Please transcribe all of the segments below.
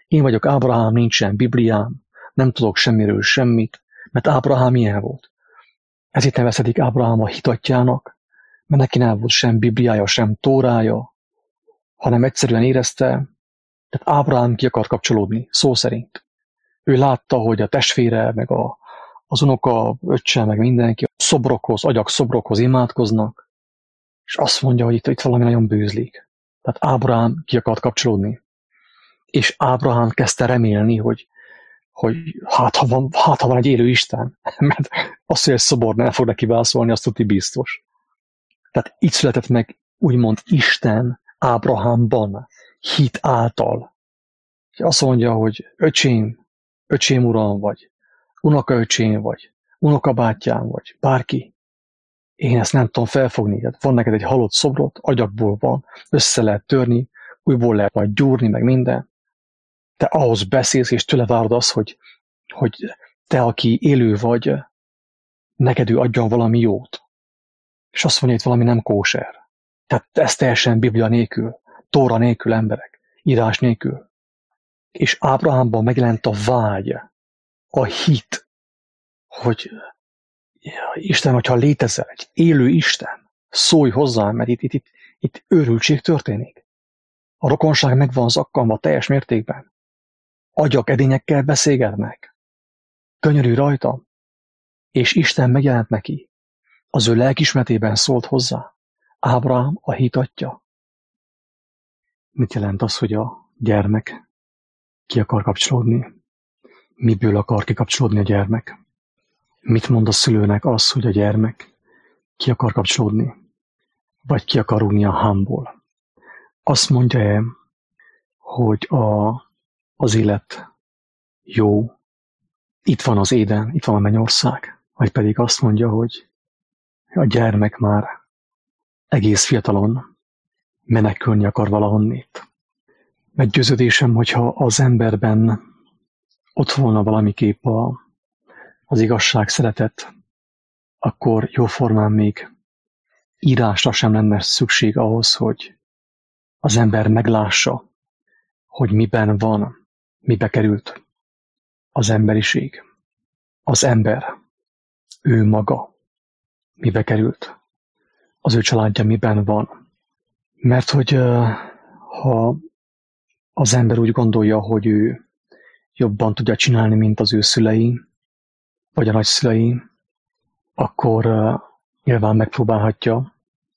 Én vagyok Ábrahám, nincsen Bibliám, nem tudok semmiről semmit, mert Ábrahám ilyen volt. Ezért nevezhetik Ábrahám a hitatjának, mert neki nem volt sem Bibliája, sem Tórája, hanem egyszerűen érezte, tehát Ábrahám ki akar kapcsolódni, szó szerint. Ő látta, hogy a testvére, meg az unoka, öccse, meg mindenki szobrokhoz, agyakszobrokhoz imádkoznak, és azt mondja, hogy itt valami nagyon bűzlik. Tehát Ábrahám ki akart kapcsolódni. És Ábrahám kezdte remélni, hogy hát ha van egy élő Isten, mert azt, hogy egy szobor nem fog neki válaszolni, azt tudni biztos. Tehát így született meg úgymond Isten Ábrahámban, hit által. És azt mondja, hogy öcsém uram, vagy unokaöcsém, vagy unokabátyám, vagy bárki, én ezt nem tudom felfogni. Hát van neked egy halott szobrot, agyakból van, össze lehet törni, újból lehet majd gyúrni, meg minden. Te ahhoz beszélsz, és tőle várod azt, hogy te, aki élő vagy, neked ő adjon valami jót. És azt mondja, hogy itt valami nem kóser. Tehát ez teljesen Biblia nélkül, Tóra nélkül emberek, írás nélkül. És Ábrahámban megjelent a vágy, a hit, hogy Isten, hogyha létezel, egy élő Isten, szólj hozzám, mert itt őrültség történik. A rokonság meg van zakkanva teljes mértékben. Agyak edényekkel beszélgetnek. Könyörű rajta. És Isten megjelent neki. Az ő lelkismeretében szólt hozzá. Ábrahám a hit atya. Mit jelent az, hogy a gyermek ki akar kapcsolódni? Miből akar kikapcsolódni a gyermek? Mit mond a szülőnek az, hogy a gyermek ki akar kapcsolódni? Vagy ki akar rúgni a hámból? Azt mondja-e, hogy az élet jó, itt van az éden, itt van a mennyország? Vagy pedig azt mondja, hogy a gyermek már egész fiatalon menekülni akar valahonnét. Meggyőződésem, hogyha az emberben ott volna valamiképp az igazság, szeretet, akkor jóformán még írásra sem lenne szükség ahhoz, hogy az ember meglássa, hogy miben van, mibe került az emberiség. Az ember, ő maga, mibe került. Az ő családja miben van. Mert hogy ha az ember úgy gondolja, hogy ő jobban tudja csinálni, mint az ő szülei, vagy a nagyszülei, akkor nyilván megpróbálhatja,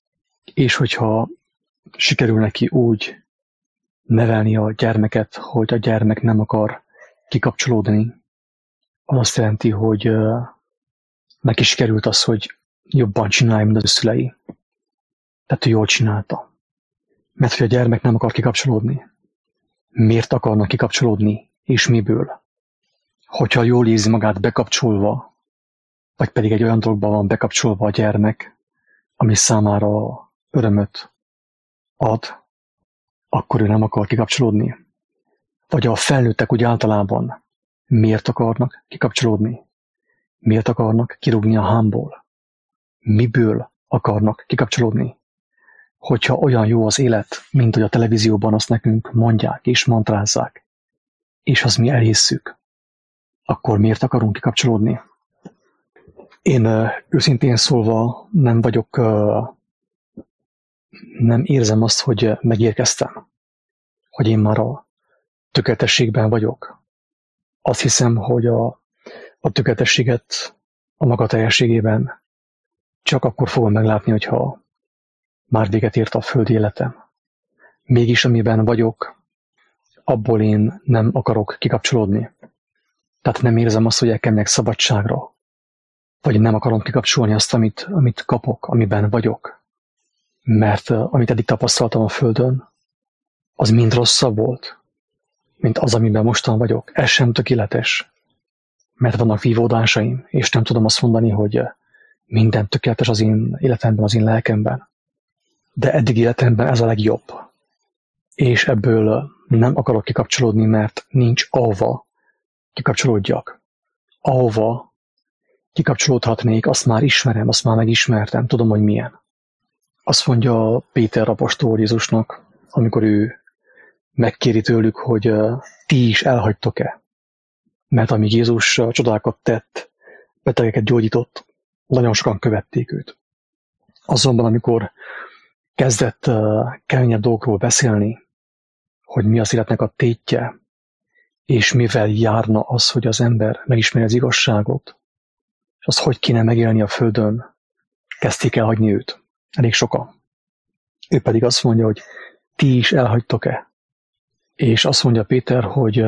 és hogyha sikerül neki úgy nevelni a gyermeket, hogy a gyermek nem akar kikapcsolódni, az azt jelenti, hogy neki sikerült az, hogy jobban csinálja, mint az ő szülei. Tehát ő jól csinálta. Mert hogy a gyermek nem akar kikapcsolódni. Miért akarnak kikapcsolódni, és miből? Hogyha jól érzi magát bekapcsolva, vagy pedig egy olyan dologban van bekapcsolva a gyermek, ami számára örömöt ad, akkor ő nem akar kikapcsolódni. Vagy a felnőttek úgy általában miért akarnak kikapcsolódni? Miért akarnak kirúgni a hámból? Miből akarnak kikapcsolódni? Hogyha olyan jó az élet, mint hogy a televízióban azt nekünk mondják és mantrázzák, és azt mi elhisszük, akkor miért akarunk kikapcsolódni? Én őszintén szólva nem érzem azt, hogy megérkeztem, hogy én már a tökéletességben vagyok. Azt hiszem, hogy a tökéletességet a maga teljességében csak akkor fogom meglátni, hogyha már véget ért a földi életem. Mégis amiben vagyok, abból én nem akarok kikapcsolódni. Tehát nem érzem azt, hogy elkenjek szabadságra. Vagy nem akarom kikapcsolni azt, amit kapok, amiben vagyok. Mert amit eddig tapasztaltam a földön, az mind rosszabb volt, mint az, amiben mostan vagyok. Ez sem tökéletes. Mert vannak vívódásaim, és nem tudom azt mondani, hogy minden tökéletes az én életemben, az én lelkemben. De eddig életemben ez a legjobb. És ebből nem akarok kikapcsolódni, mert nincs ahova kikapcsolódjak. Ahova kikapcsolódhatnék, azt már ismerem, azt már megismertem, tudom, hogy milyen. Azt mondja Péter apostol Jézusnak, amikor ő megkéri tőlük, hogy ti is elhagytok-e. Mert amíg Jézus csodákat tett, betegeket gyógyított, nagyon sokan követték őt. Azonban, amikor kezdett keményebb dolgokról beszélni, hogy mi az életnek a tétje, és mivel járna az, hogy az ember megismeri az igazságot, és azt, hogy kéne megélni a földön, kezdték el hagyni őt. Elég sokan. Ő pedig azt mondja, hogy ti is elhagytok-e? És azt mondja Péter, hogy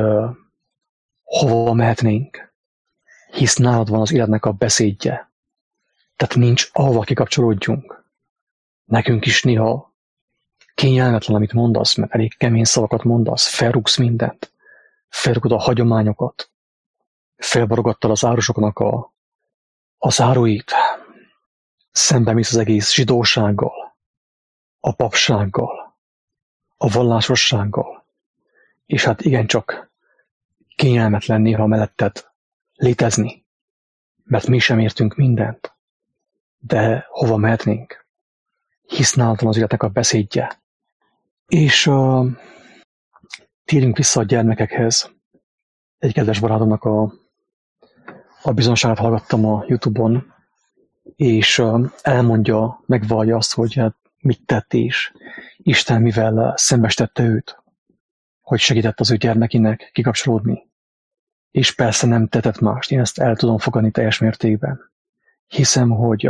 hova mehetnénk, hisz nálad van az életnek a beszédje. Tehát nincs ahova kikapcsolódjunk. Nekünk is néha kényelmetlen, amit mondasz, mert elég kemény szavakat mondasz, felrúgsz mindent, felrúgod a hagyományokat, felbarogattad az árusoknak az áruit, szembemész az egész zsidósággal, a papsággal, a vallásossággal, és hát igencsak kényelmetlen néha melletted létezni, mert mi sem értünk mindent, de hova mehetnénk? Hisz nálad van az életnek a beszédje. És térjünk vissza a gyermekekhez. Egy kedves barátomnak a bizonságát hallgattam a YouTube-on, és elmondja, megvallja azt, hogy hát mit tett, és Isten mivel szembestette őt, hogy segített az ő gyermekinek kikapcsolódni. És persze nem tetett mást, én ezt el tudom fogadni teljes mértékben. Hiszem, hogy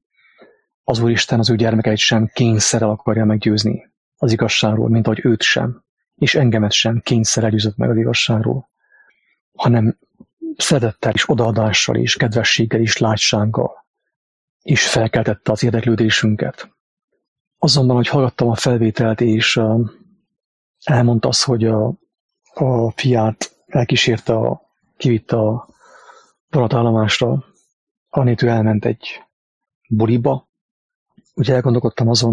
az Úristen az ő gyermekeit sem kényszerrel akarja meggyőzni az igazságról, mint ahogy őt sem, és engemet sem kényszerrel győzött meg az igazságról, hanem szeretettel és odaadással és kedvességgel és látsággal, és felkeltette az érdeklődésünket. Azonban, hogy hallgattam a felvételt, és elmondta azt, hogy a fiát elkísérte, kivitte a vonatállomásra, annét ő elment egy buliba. Ugye elgondolkodtam azon,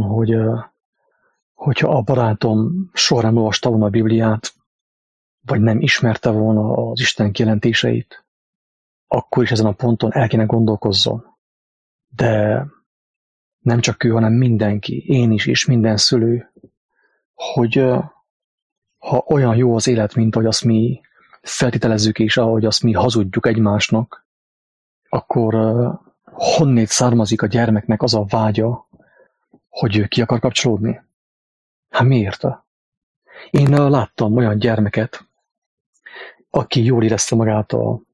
hogyha a barátom soha nem olvasta volna a Bibliát, vagy nem ismerte volna az Isten kijelentéseit, akkor is ezen a ponton el kéne gondolkozzon. De nem csak ő, hanem mindenki, én is, és minden szülő, hogy ha olyan jó az élet, mint ahogy azt mi feltételezzük, és ahogy azt mi hazudjuk egymásnak, akkor honnét származik a gyermeknek az a vágya, hogy ő ki akar kapcsolódni? Hát miért? Én láttam olyan gyermeket, aki jól érezte magát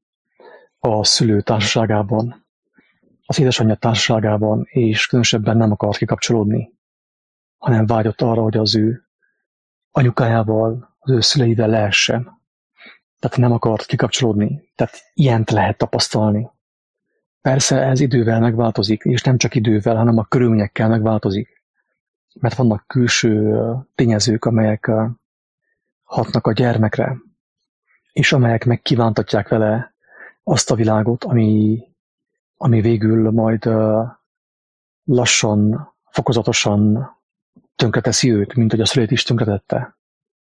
a szülő társaságában, az édesanyja társaságában, és különösebben nem akart kikapcsolódni, hanem vágyott arra, hogy az ő anyukájával, az ő szüleivel lehessen. Tehát nem akart kikapcsolódni. Tehát ilyent lehet tapasztalni. Persze ez idővel megváltozik, és nem csak idővel, hanem a körülményekkel megváltozik. Mert vannak külső tényezők, amelyek hatnak a gyermekre, és amelyek megkívántatják vele azt a világot, ami végül majd lassan, fokozatosan tönkreteszi őt, mint hogy a szüleit is tönkretette.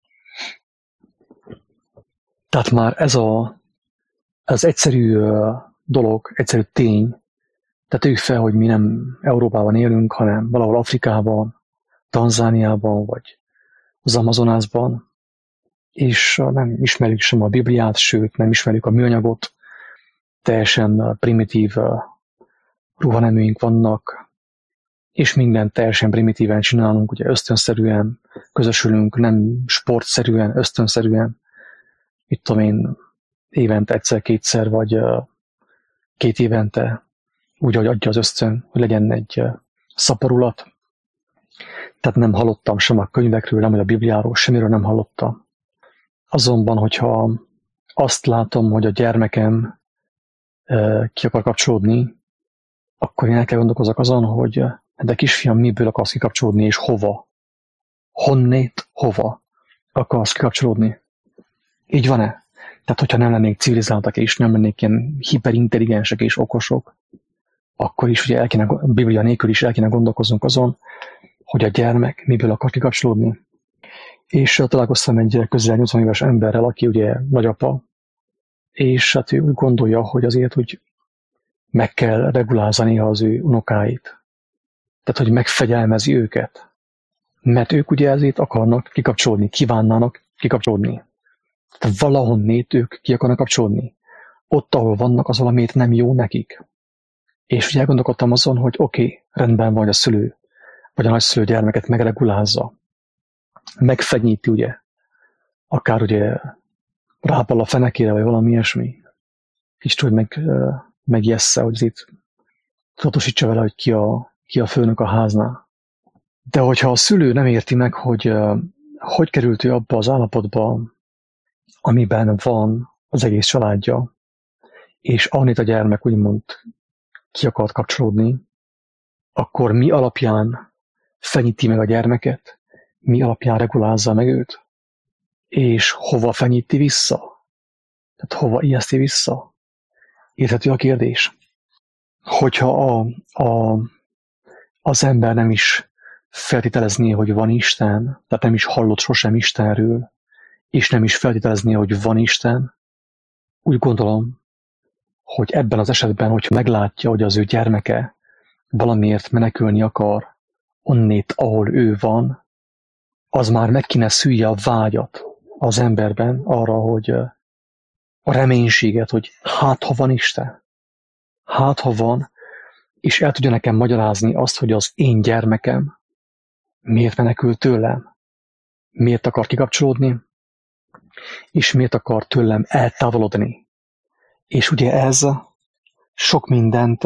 Tehát már ez az egyszerű dolog, egyszerű tény, tegyük fel, hogy mi nem Európában élünk, hanem valahol Afrikában, Tanzániában, vagy az Amazonasban, és nem ismerjük sem a Bibliát, sőt, nem ismerjük a műanyagot, teljesen primitív ruhaneműink vannak, és mindent teljesen primitíven csinálunk, ugye ösztönszerűen közösülünk, nem sportszerűen, ösztönszerűen, mit tudom én, évente egyszer-kétszer, vagy 2 évente, úgy, ahogy adja az ösztön, hogy legyen egy szaporulat. Tehát nem hallottam sem a könyvekről, nem a Bibliáról, semmiről nem hallottam. Azonban, hogyha azt látom, hogy a gyermekem ki akar kapcsolódni, akkor én el kell gondolkozok azon, hogy de kisfiam, miből akarsz kikapcsolódni, és hova? Honnét, hova akarsz kikapcsolódni? Így van-e? Tehát, hogyha nem lennénk civilizáltak, és nem lennénk ilyen hiperintelligensek és okosok, akkor is ugye a Biblia nélkül is el kéne gondolkoznunk azon, hogy a gyermek miből akar kikapcsolódni. És találkoztam egy közel 80 éves emberrel, aki ugye nagyapa, és hát ő úgy gondolja, hogy azért úgy meg kell regulázani az ő unokáit. Tehát, hogy megfegyelmezi őket. Mert ők ugye ezért akarnak kikapcsolódni, kívánnának kikapcsolódni. Tehát valahonnét ők ki akarnak kapcsolódni. Ott, ahol vannak, az valamiért nem jó nekik. És ugye elgondolkodtam azon, hogy oké, rendben van, hogy a szülő, vagy a nagyszülő gyermeket megregulázza. Megfenyíti, ugye. Akár ugye rápal a fenekére, vagy valami ilyesmi. Kicsit, hogy megjessze, hogy itt tudatosítsa vele, hogy ki a főnök a háznál. De hogyha a szülő nem érti meg, hogy került ő abba az állapotba, amiben van az egész családja, és annit a gyermek úgymond ki akart kapcsolódni, akkor mi alapján fenyíti meg a gyermeket, mi alapján regulázza meg őt, és hova fenyíti vissza, tehát hova ijeszti vissza. Érthető a kérdés? Hogyha az ember nem is feltételezné, hogy van Isten, tehát nem is hallott sosem Istenről, és nem is feltételezné, hogy van Isten, úgy gondolom, hogy ebben az esetben, hogyha meglátja, hogy az ő gyermeke valamiért menekülni akar onnét, ahol ő van, az már meg kéne szülje a vágyat az emberben arra, hogy a reménységet, hogy hát ha van Isten, hát ha van, és el tudja nekem magyarázni azt, hogy az én gyermekem miért menekül tőlem, miért akar kikapcsolódni, és miért akar tőlem eltávolodni. És ugye ez sok mindent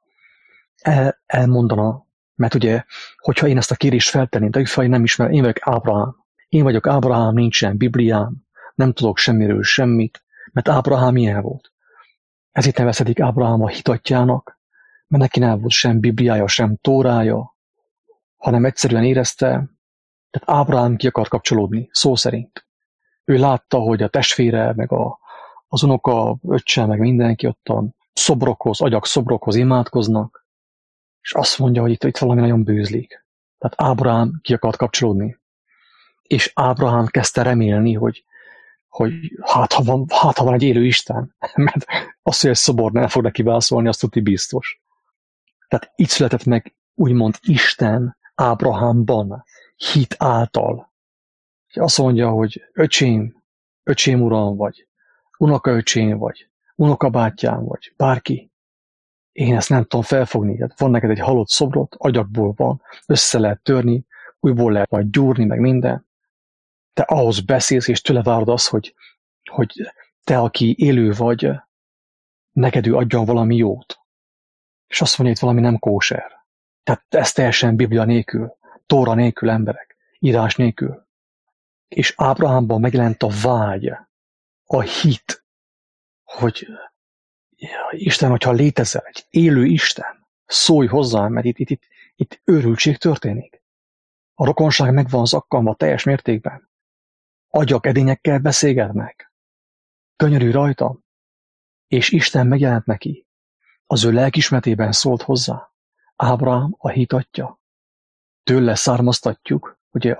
elmondana, mert ugye, hogyha én ezt a kérést feltenném, de fel, én nem ismerem, én vagyok Ábrahám. Én vagyok Ábrahám, nincsen Bibliám, nem tudok semmiről semmit, mert Ábrahám ilyen volt. Ezért nevezhetik Ábrahám a hitatjának, mert neki nem volt sem Bibliája, sem Tórája, hanem egyszerűen érezte, tehát Ábrahám ki akart kapcsolódni, szó szerint. Ő látta, hogy a testvére, meg az unoka, öccse, meg mindenki ottan szobrokhoz imádkoznak, és azt mondja, hogy itt valami nagyon bűzlik. Tehát Ábrahám ki akart kapcsolódni. És Ábrahám kezdte remélni, hogy hát ha van egy élő Isten, mert azt, hogy egy szobor nem fog neki válaszolni, azt tudni biztos. Tehát így született meg úgymond Isten Ábrahámban, hit által. Azt mondja, hogy öcsém uram, vagy unokaöcsém, vagy unokabátyám, vagy bárki, én ezt nem tudom felfogni. Tehát van neked egy halott szobrot, agyagból van, össze lehet törni, újból lehet majd gyúrni, meg minden. Te ahhoz beszélsz, és tőle várod azt, hogy te, aki élő vagy, neked ő adjon valami jót. És azt mondja, hogy itt valami nem kóser. Tehát ez teljesen Biblia nélkül, Tóra nélkül emberek, írás nélkül. És Ábrahámban megjelent a vágy, a hit, hogy Isten, hogyha létezel, egy élő Isten, szólj hozzám, mert itt őrültség történik. A rokonság meg van zakkanva teljes mértékben. Agyak edényekkel beszélgetnek. Könyörű rajta. És Isten megjelent neki. Az ő lelkismeretében szólt hozzá. Ábrahám a hit atya. Tőle származtatjuk ugye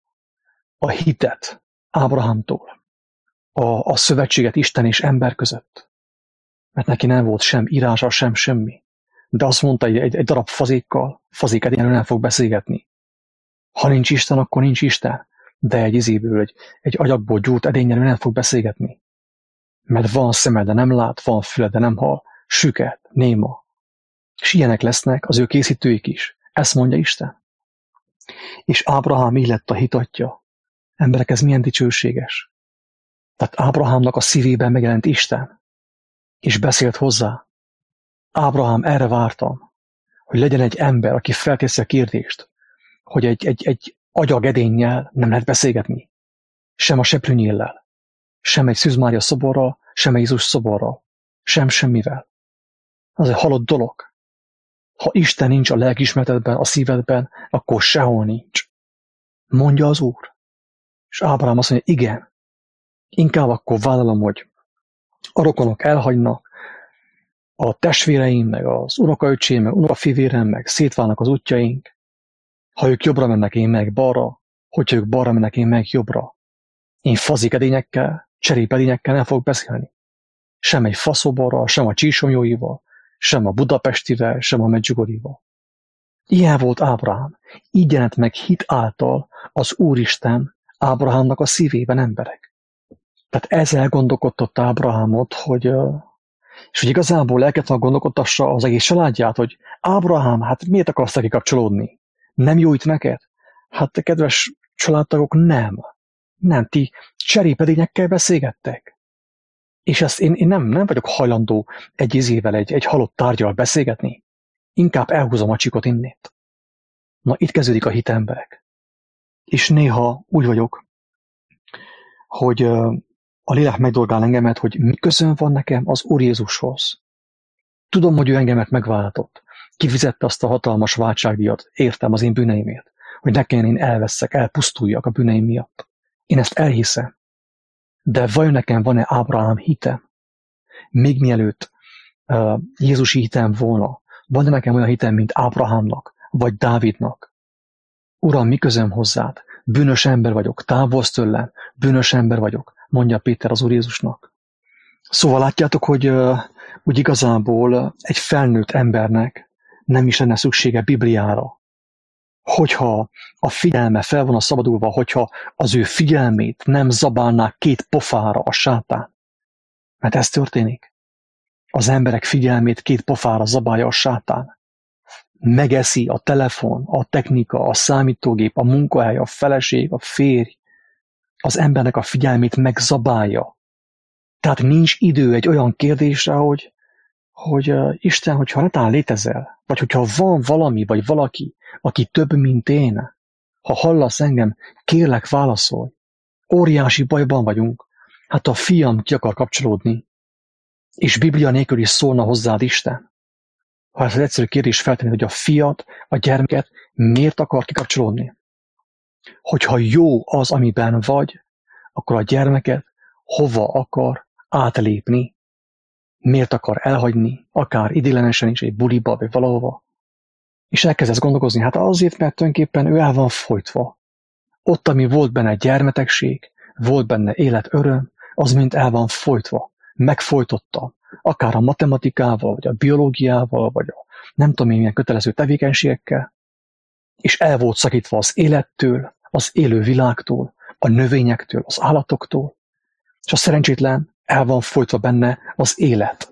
a hitet Ábrahámtól. A szövetséget Isten és ember között. Mert neki nem volt sem írása, sem semmi. De azt mondta, hogy egy darab fazék edényről nem fog beszélgetni. Ha nincs Isten, akkor nincs Isten. De egy izéből, egy agyagból gyúrt edényről nem fog beszélgetni. Mert van szeme, de nem lát, van füle, de nem hall, süket, néma. És ilyenek lesznek az ő készítőik is. Ezt mondja Isten. És Ábrahám így lett a hitatja. Emberek, ez milyen dicsőséges. Tehát Ábrahámnak a szívében megjelent Isten. És beszélt hozzá. Ábrahám, erre vártam, hogy legyen egy ember, aki felteszi a kérdést, hogy egy agyagedénnyel nem lehet beszélgetni. Sem a seprűnyéllel, sem egy Szűz Mária szoborral, sem egy Jézus szoborral, sem semmivel. Az egy halott dolog. Ha Isten nincs a lelkiismeretedben, a szívedben, akkor sehol nincs. Mondja az Úr. És Ábrahám azt mondja, igen, inkább akkor vállalom, hogy a rokonok elhagynak, a testvéreim, meg az unokaöcsém, meg unokafivérem, meg szétválnak az útjaink. Ha ők jobbra mennek, én meg balra, hogyha ők balra mennek, én meg jobbra. Én fazékedényekkel, cserépedényekkel nem fogok beszélni. Sem egy faszoborral, sem a csísomjóival, sem a budapestivel, sem a medjugorjival. Ilyen volt Ábrahám. Így jelent meg hit által az Úristen Ábrahámnak a szívében emberek. Tehát ez elgondolkodtatta Ábrahámot, és hogy igazából el kellett gondolkodtassa az egész családját, hogy Ábrahám, hát miért akarsz neki kapcsolódni? Nem jó itt neked? Hát te kedves családtagok, nem. Nem, ti cserépedényekkel beszélgettek. És ezt én nem vagyok hajlandó egy izével, egy halott tárgyal beszélgetni. Inkább elhúzom a csikot innét. Na, itt kezdődik a hit, emberek. És néha úgy vagyok, hogy a lélek megdolgál engemet, hogy mi közön van nekem az Úr Jézushoz. Tudom, hogy ő engemet megváltott. Kifizette azt a hatalmas váltságdíjat, értem az én bűneimért, hogy ne kelljen én elveszek, elpusztuljak a bűneim miatt. Én ezt elhiszem. De vajon nekem van-e Ábrahám hitem? Még mielőtt Jézusi hitem volna, van-e nekem olyan hitem, mint Ábrahámnak, vagy Dávidnak? Uram, mi közöm hozzád? Bűnös ember vagyok, távolsz tőlem, bűnös ember vagyok, mondja Péter az Úr Jézusnak. Szóval látjátok, hogy úgy igazából egy felnőtt embernek nem is lenne szüksége Bibliára. Hogyha a figyelme fel van szabadulva, hogyha az ő figyelmét nem zabálná két pofára a sátán. Mert ez történik. Az emberek figyelmét két pofára zabálja a sátán. Megeszi a telefon, a technika, a számítógép, a munkahely, a feleség, a férj. Az embernek a figyelmét megzabálja. Tehát nincs idő egy olyan kérdésre, hogy Isten, hogyha netán létezel, vagy hogyha van valami, vagy valaki, aki több, mint én, ha hallasz engem, kérlek, válaszolj. Óriási bajban vagyunk. Hát a fiam ki akar kapcsolódni, és Biblia nélkül is szólna hozzád Isten. Ha ezt az egyszerű kérdést feltenni, hogy a fiat, a gyermeket miért akar kikapcsolódni? Hogyha jó az, amiben vagy, akkor a gyermeket hova akar átlépni? Miért akar elhagyni, akár ideiglenesen is egy buliba, vagy valahova? És elkezdesz gondolkozni, hát azért, mert tulajdonképpen ő el van folytva. Ott, ami volt benne gyermetegség, volt benne életöröm, az mind el van folytva. Megfojtotta. Akár a matematikával, vagy a biológiával, vagy a nem tudom én milyen kötelező tevékenységekkel. És el volt szakítva az élettől, az élő világtól, a növényektől, az állatoktól. És a szerencsétlen el van folytva benne az élet.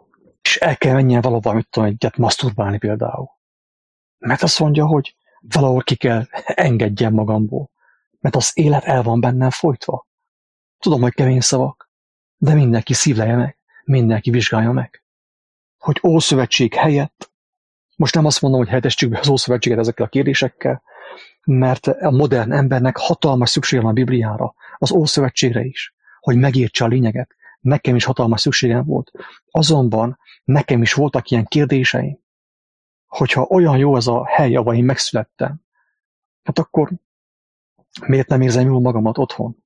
És el kell menjen valahol, mit tudom, egyet maszturbálni például. Mert azt mondja, hogy valahol ki kell engedjem magamból. Mert az élet el van bennem folytva. Tudom, hogy kemény szavak, de mindenki szívlelje meg, mindenki vizsgálja meg. Hogy Ószövetség helyett, most nem azt mondom, hogy helyettesítsük be az Ószövetséget ezekkel a kérdésekkel, mert a modern embernek hatalmas szüksége van a Bibliára, az Ószövetségre is, hogy megértse a lényeget. Nekem is hatalmas szükségem volt. Azonban nekem is voltak ilyen kérdéseim, hogyha olyan jó ez a hely, ahol én megszülettem, hát akkor miért nem érzem jól magamat otthon?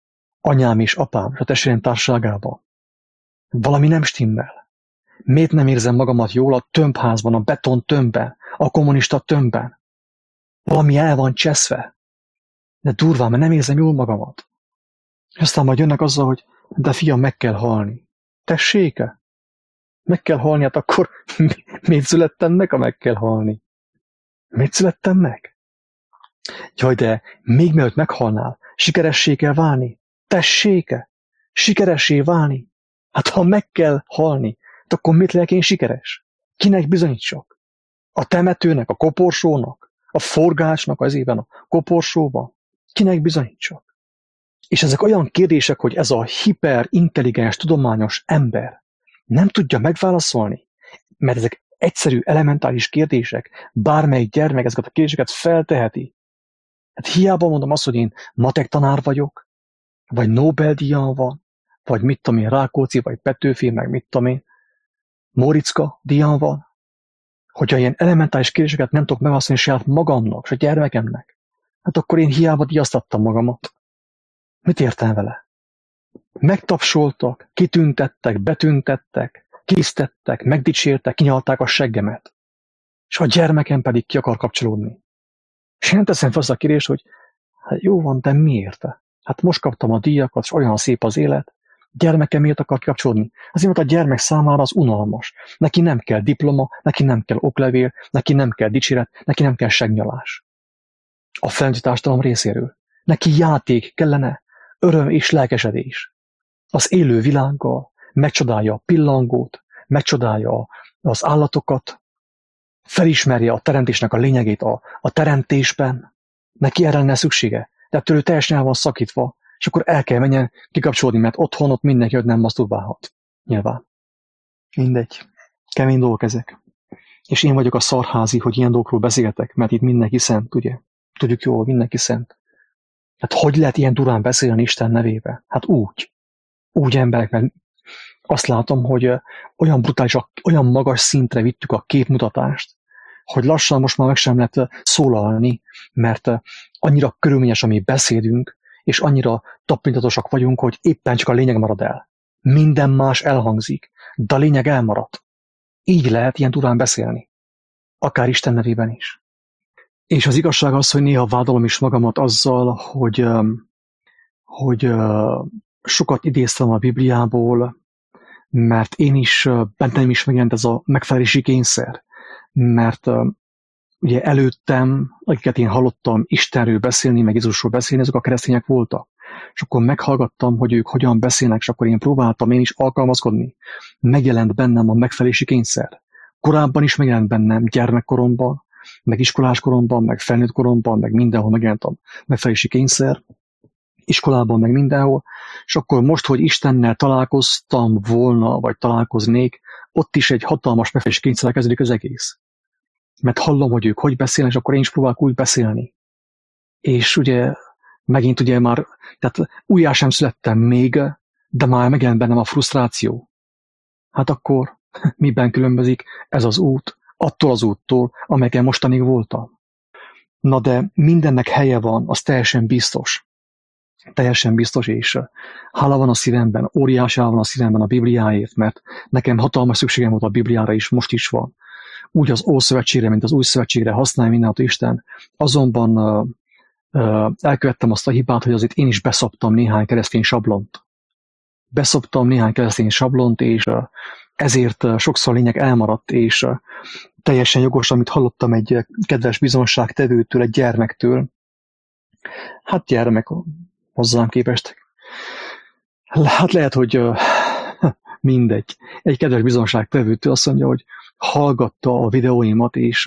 Anyám és apám és a testvérem társaságában. Valami nem stimmel. Miért nem érzem magamat jól a tömbházban, a beton tömbben, a kommunista tömbben? Valami el van cseszve. De durván, mert nem érzem jól magamat. És aztán majd jönnek azzal, hogy de fiam, meg kell halni. Tessék-e? Meg kell halni, hát akkor miért születtem meg, ha meg kell halni? Miért születtem meg? Jaj, de még mielőtt meghalnál, sikeressé kell válni. Tessék-e? Sikeressé válni? Hát ha meg kell halni, akkor miért legyek én sikeres? Kinek bizonyítsak? A temetőnek, a koporsónak? A forgácsnak az évben a koporsóban? Kinek bizonyítsak? És ezek olyan kérdések, hogy ez a hiperintelligens, tudományos ember nem tudja megválaszolni, mert ezek egyszerű, elementáris kérdések, bármelyik gyermek ezeket a kérdéseket felteheti. Hát hiába mondom azt, hogy én matek tanár vagyok, vagy Nobel-díjam van, vagy mit tudom én, Rákóczi, vagy Petőfi, meg mit tudom én, Móriczka díjam van, hogyha ilyen elementáris kérdéseket nem tudok megválaszolni saját magamnak, és a gyermekemnek, hát akkor én hiába díjaztattam magamat. Mit értem vele? Megtapsoltak, kitüntettek, betüntettek, késztettek, megdicsértek, kinyalták a seggemet. És a gyermekem pedig ki akar kapcsolódni. És én teszem fel azt a kérdést, hogy hát jó van, de miért? Hát most kaptam a díjakat, és olyan szép az élet. Gyermekem miért akar kapcsolódni? Azért, mert a gyermek számára az unalmas. Neki nem kell diploma, neki nem kell oklevél, neki nem kell dicséret, neki nem kell segnyalás. A felnőtt társadalom részéről. Neki játék kellene, öröm és lelkesedés. Az élő világgal megcsodálja a pillangót, megcsodálja az állatokat, felismerje a teremtésnek a lényegét a teremtésben. Neki erre lenne szüksége, de ettől ő teljesen el van szakítva, és akkor el kell menjen kikapcsolódni, mert otthon ott mindenki ott nem maszturbálhat. Nyilván. Mindegy. Kemény dolgok ezek. És én vagyok a szarházi, hogy ilyen dolgokról beszéltek, mert itt mindenki szent, ugye? Tudjuk jól, mindenki szent. Hát hogy lehet ilyen durán beszélni Isten nevébe? Hát úgy. Úgy emberek, mert azt látom, hogy olyan brutális, olyan magas szintre vittük a képmutatást, hogy lassan most már meg sem lehet szólalni, mert annyira körülményes a mi beszédünk, és annyira tapintatosak vagyunk, hogy éppen csak a lényeg marad el. Minden más elhangzik, de a lényeg elmarad. Így lehet ilyen durán beszélni. Akár Isten nevében is. És az igazság az, hogy néha vádolom is magamat azzal, hogy sokat idéztem a Bibliából, mert én is, bennem is megjelent ez a megfelelési kényszer. Mert ugye előttem, akiket én hallottam Istenről beszélni, meg Jézusról beszélni, ezek a keresztények voltak. És akkor meghallgattam, hogy ők hogyan beszélnek, és akkor én próbáltam én is alkalmazkodni. Megjelent bennem a megfelelési kényszer. Korábban is megjelent bennem, gyermekkoromban, meg iskolás koromban, meg felnőtt koromban, meg mindenhol megjelent a megfelelési kényszer. Iskolában, meg mindenhol. És akkor most, hogy Istennel találkoztam volna, vagy találkoznék, ott is egy hatalmas megfelelési kényszerrel kezdődik az egész. Mert hallom, hogy ők hogy beszélnek, és akkor én is próbálok úgy beszélni. És ugye megint ugye már, tehát újjá sem születtem még, de már megjelent bennem a frusztráció. Hát akkor miben különbözik ez az út attól az úttól, amelyen mostanig voltam? Na de mindennek helye van, az teljesen biztos. Teljesen biztos, és hála van a szívemben, óriási hála van a szívemben a Bibliáért, mert nekem hatalmas szükségem volt a Bibliára is, most is van. Úgy az Ószövetségre, mint az Új Szövetségre használja mindenható Isten. Azonban elkövettem azt a hibát, hogy azért én is beszoptam néhány keresztény sablont. És ezért sokszor lényeg elmaradt, és teljesen jogos, amit hallottam egy kedves bizonságtevőtől, egy gyermektől. Hát gyermek hozzám képest. Hát lehet, hogy mindegy. Egy kedves bizonságtevőtől azt mondja, hogy hallgatta a videóimat, és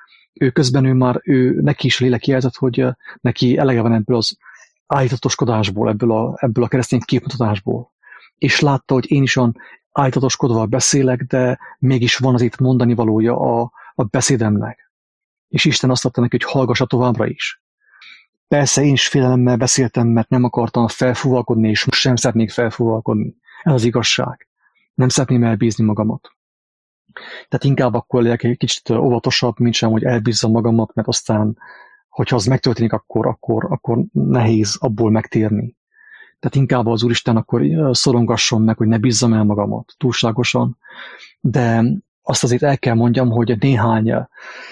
neki is lélek jelzett, hogy neki elege van ebből az állítatoskodásból, ebből a keresztény képmutatásból. És látta, hogy én is olyan állítatoskodva beszélek, de mégis van az itt mondani valója a beszédemnek. És Isten azt adta neki, hogy hallgassa továbbra is. Persze én is félelemmel beszéltem, mert nem akartam felfúvalkodni, és most sem szeretnék felfúvalkodni. Ez az igazság. Nem szeretném elbízni magamat. Tehát inkább akkor legyek egy kicsit óvatosabb, mint sem, hogy elbízzam magamat, mert aztán, hogyha az megtörténik, akkor nehéz abból megtérni. Tehát inkább az Úristen akkor szorongasson meg, hogy ne bízzam el magamat túlságosan. De azt azért el kell mondjam, hogy néhány,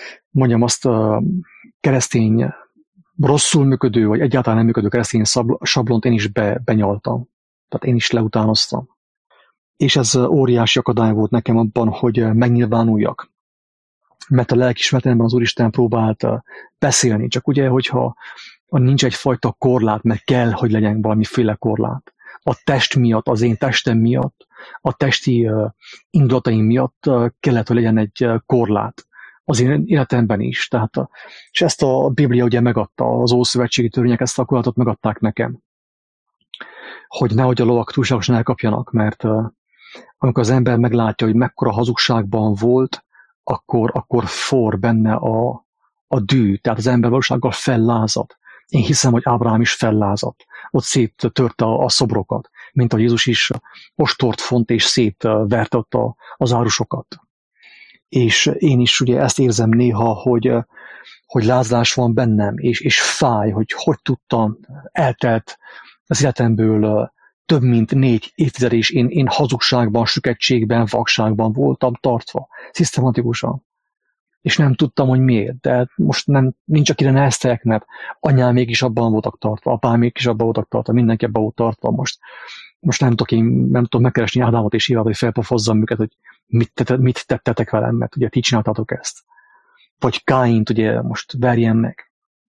keresztény, rosszul működő, vagy egyáltalán nem működő keresztény sablont én is benyaltam. Tehát én is leutánoztam. És ez óriási akadály volt nekem abban, hogy megnyilvánuljak. Mert a lelkiismeretemben az Úristen próbált beszélni, csak ugye, hogyha nincs egyfajta korlát, mert kell, hogy legyen valamiféle korlát. A test miatt, az én testem miatt, a testi indulataim miatt kellett, hogy legyen egy korlát. Az én életemben is. És ezt a Biblia ugye megadta, az ószövetségi törvények ezt a korlátot megadták nekem. Hogy nehogy a lovak túlságosan elkapjanak, mert amikor az ember meglátja, hogy mekkora hazugságban volt, akkor forr benne a dű, tehát az ember valósággal fellázad. Én hiszem, hogy Ábrahám is fellázadt. Ott széttörte a szobrokat, mint a Jézus is ostort font és szétverte ott az árusokat. És én is ugye ezt érzem néha, hogy lázadás van bennem, és fáj, hogy tudtam, eltelt az életemből több mint 4 évtized, és én hazugságban, süketségben, vakságban voltam tartva, szisztematikusan. És nem tudtam, hogy miért, de most nincs akire nehezteljek, mert anyám mégis abban voltak tartva, apám mégis abban voltak tartva, mindenki abban volt tartva. Most nem tudom megkeresni Ádámot és Évát, hogy felpofozzam őket, hogy mit tettetek velem, mert ugye ti csináltatok ezt. Vagy Káint ugye most verjem meg.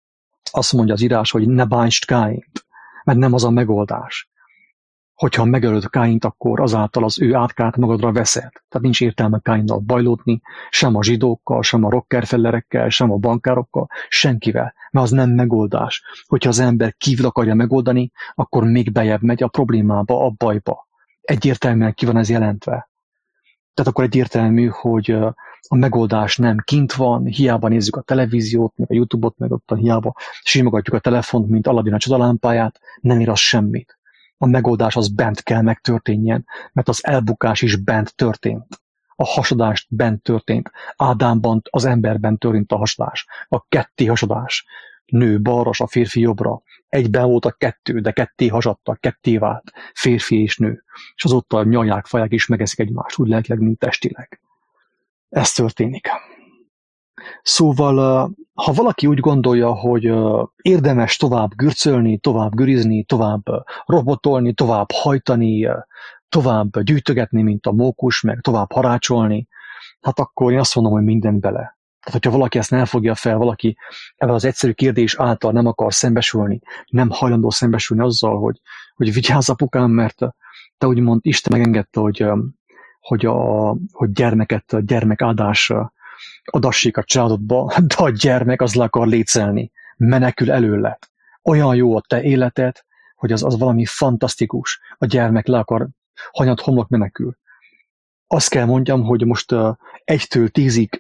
Azt mondja az írás, hogy ne bántsd Káint, mert nem az a megoldás. Hogyha megölöd Káint, akkor azáltal az ő átkát magadra veszed. Tehát nincs értelme Káinnal bajlódni, sem a zsidókkal, sem a Rockefellerekkel, sem a bankárokkal, senkivel, mert az nem megoldás. Hogyha az ember kívül akarja megoldani, akkor még bejebb megy a problémába, a bajba. Egyértelműen ki van ez jelentve. Tehát akkor egyértelmű, hogy a megoldás nem kint van, hiába nézzük a televíziót, meg a YouTube-ot, meg ott hiába simogatjuk a telefont, mint Aladdin a csodalámpáját, nem ér az semmit. A megoldás az bent kell megtörténjen, mert az elbukás is bent történt. A hasadás bent történt. Ádámban, az emberben történt a hasadás. A ketté hasadás. Nő balra, a férfi jobbra. Egyben volt a kettő, de ketté hasadtak, ketté vált. Férfi és nő. És azóta nyalják, faják is megeszik egymást, úgy lelkileg, mint testileg. Ez történik. Szóval, ha valaki úgy gondolja, hogy érdemes tovább gürcölni, tovább gürizni, tovább robotolni, tovább hajtani, tovább gyűjtögetni, mint a mókus, meg tovább harácsolni, hát akkor én azt mondom, hogy mindent bele. Tehát, hogyha valaki ezt nem fogja fel, valaki ebben az egyszerű kérdés által nem akar szembesülni, nem hajlandó szembesülni azzal, hogy vigyázz apukám, mert te úgymond Isten megengedte, hogy gyermekáldás adassék a családodba, de a gyermek az le akar lécelni, menekül előle. Olyan jó a te életed, hogy az valami fantasztikus. A gyermek le akar, hanyat homlok menekül. Azt kell mondjam, hogy most 1-től 10-ig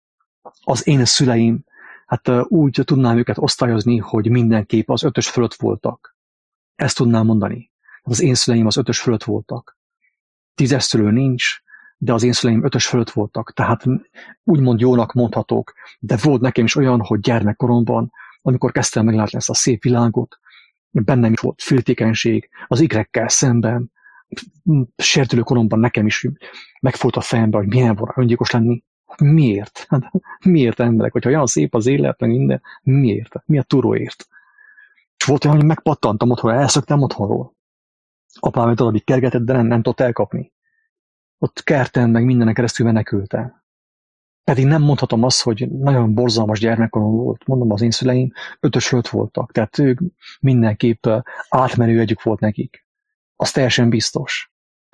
az én szüleim, hát úgy tudnám őket osztályozni, hogy mindenképp az 5-ös fölött voltak. Ezt tudnám mondani. Az én szüleim az 5-ös fölött voltak. 10-es szülő nincs, de az én szüleim 5-ös fölött voltak, tehát úgymond jónak mondhatók, de volt nekem is olyan, hogy gyermekkoromban, amikor kezdtem meglátni ezt a szép világot, bennem is volt féltékenység, az ikrekkel szemben, sértülő koromban nekem is megfolt a fejembe, hogy milyen volna öngyilkos lenni. Miért? Hát, miért emberek? Hogyha olyan szép az élet, meg minden, miért? Mi a turóért? És volt olyan, hogy megpattantam otthon, elszöktem otthonról. Apám egy darabig kergetett, de nem tudott elkapni. Ott kerten, meg mindenen keresztül menekültem. Pedig nem mondhatom azt, hogy nagyon borzalmas gyermekkorom volt. Mondom, az én szüleim 5-ös fölött voltak. Tehát ők mindenképp átmenő együk volt nekik. Az teljesen biztos.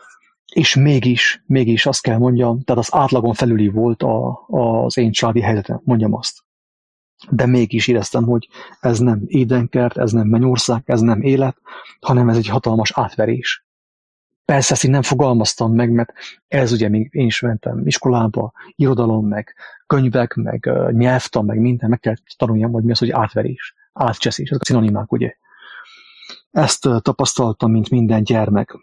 És mégis azt kell mondjam, tehát az átlagon felüli volt az én családi helyzetem, mondjam azt. De mégis éreztem, hogy ez nem édenkert, ez nem mennyország, ez nem élet, hanem ez egy hatalmas átverés. Persze ezt én nem fogalmaztam meg, mert ez ugye még én is mentem iskolába, irodalom, meg könyvek, meg nyelvtan, meg minden, meg kell tanuljam, hogy mi az, hogy átverés, átcseszés, ezek a szinonimák, ugye. Ezt tapasztaltam, mint minden gyermek.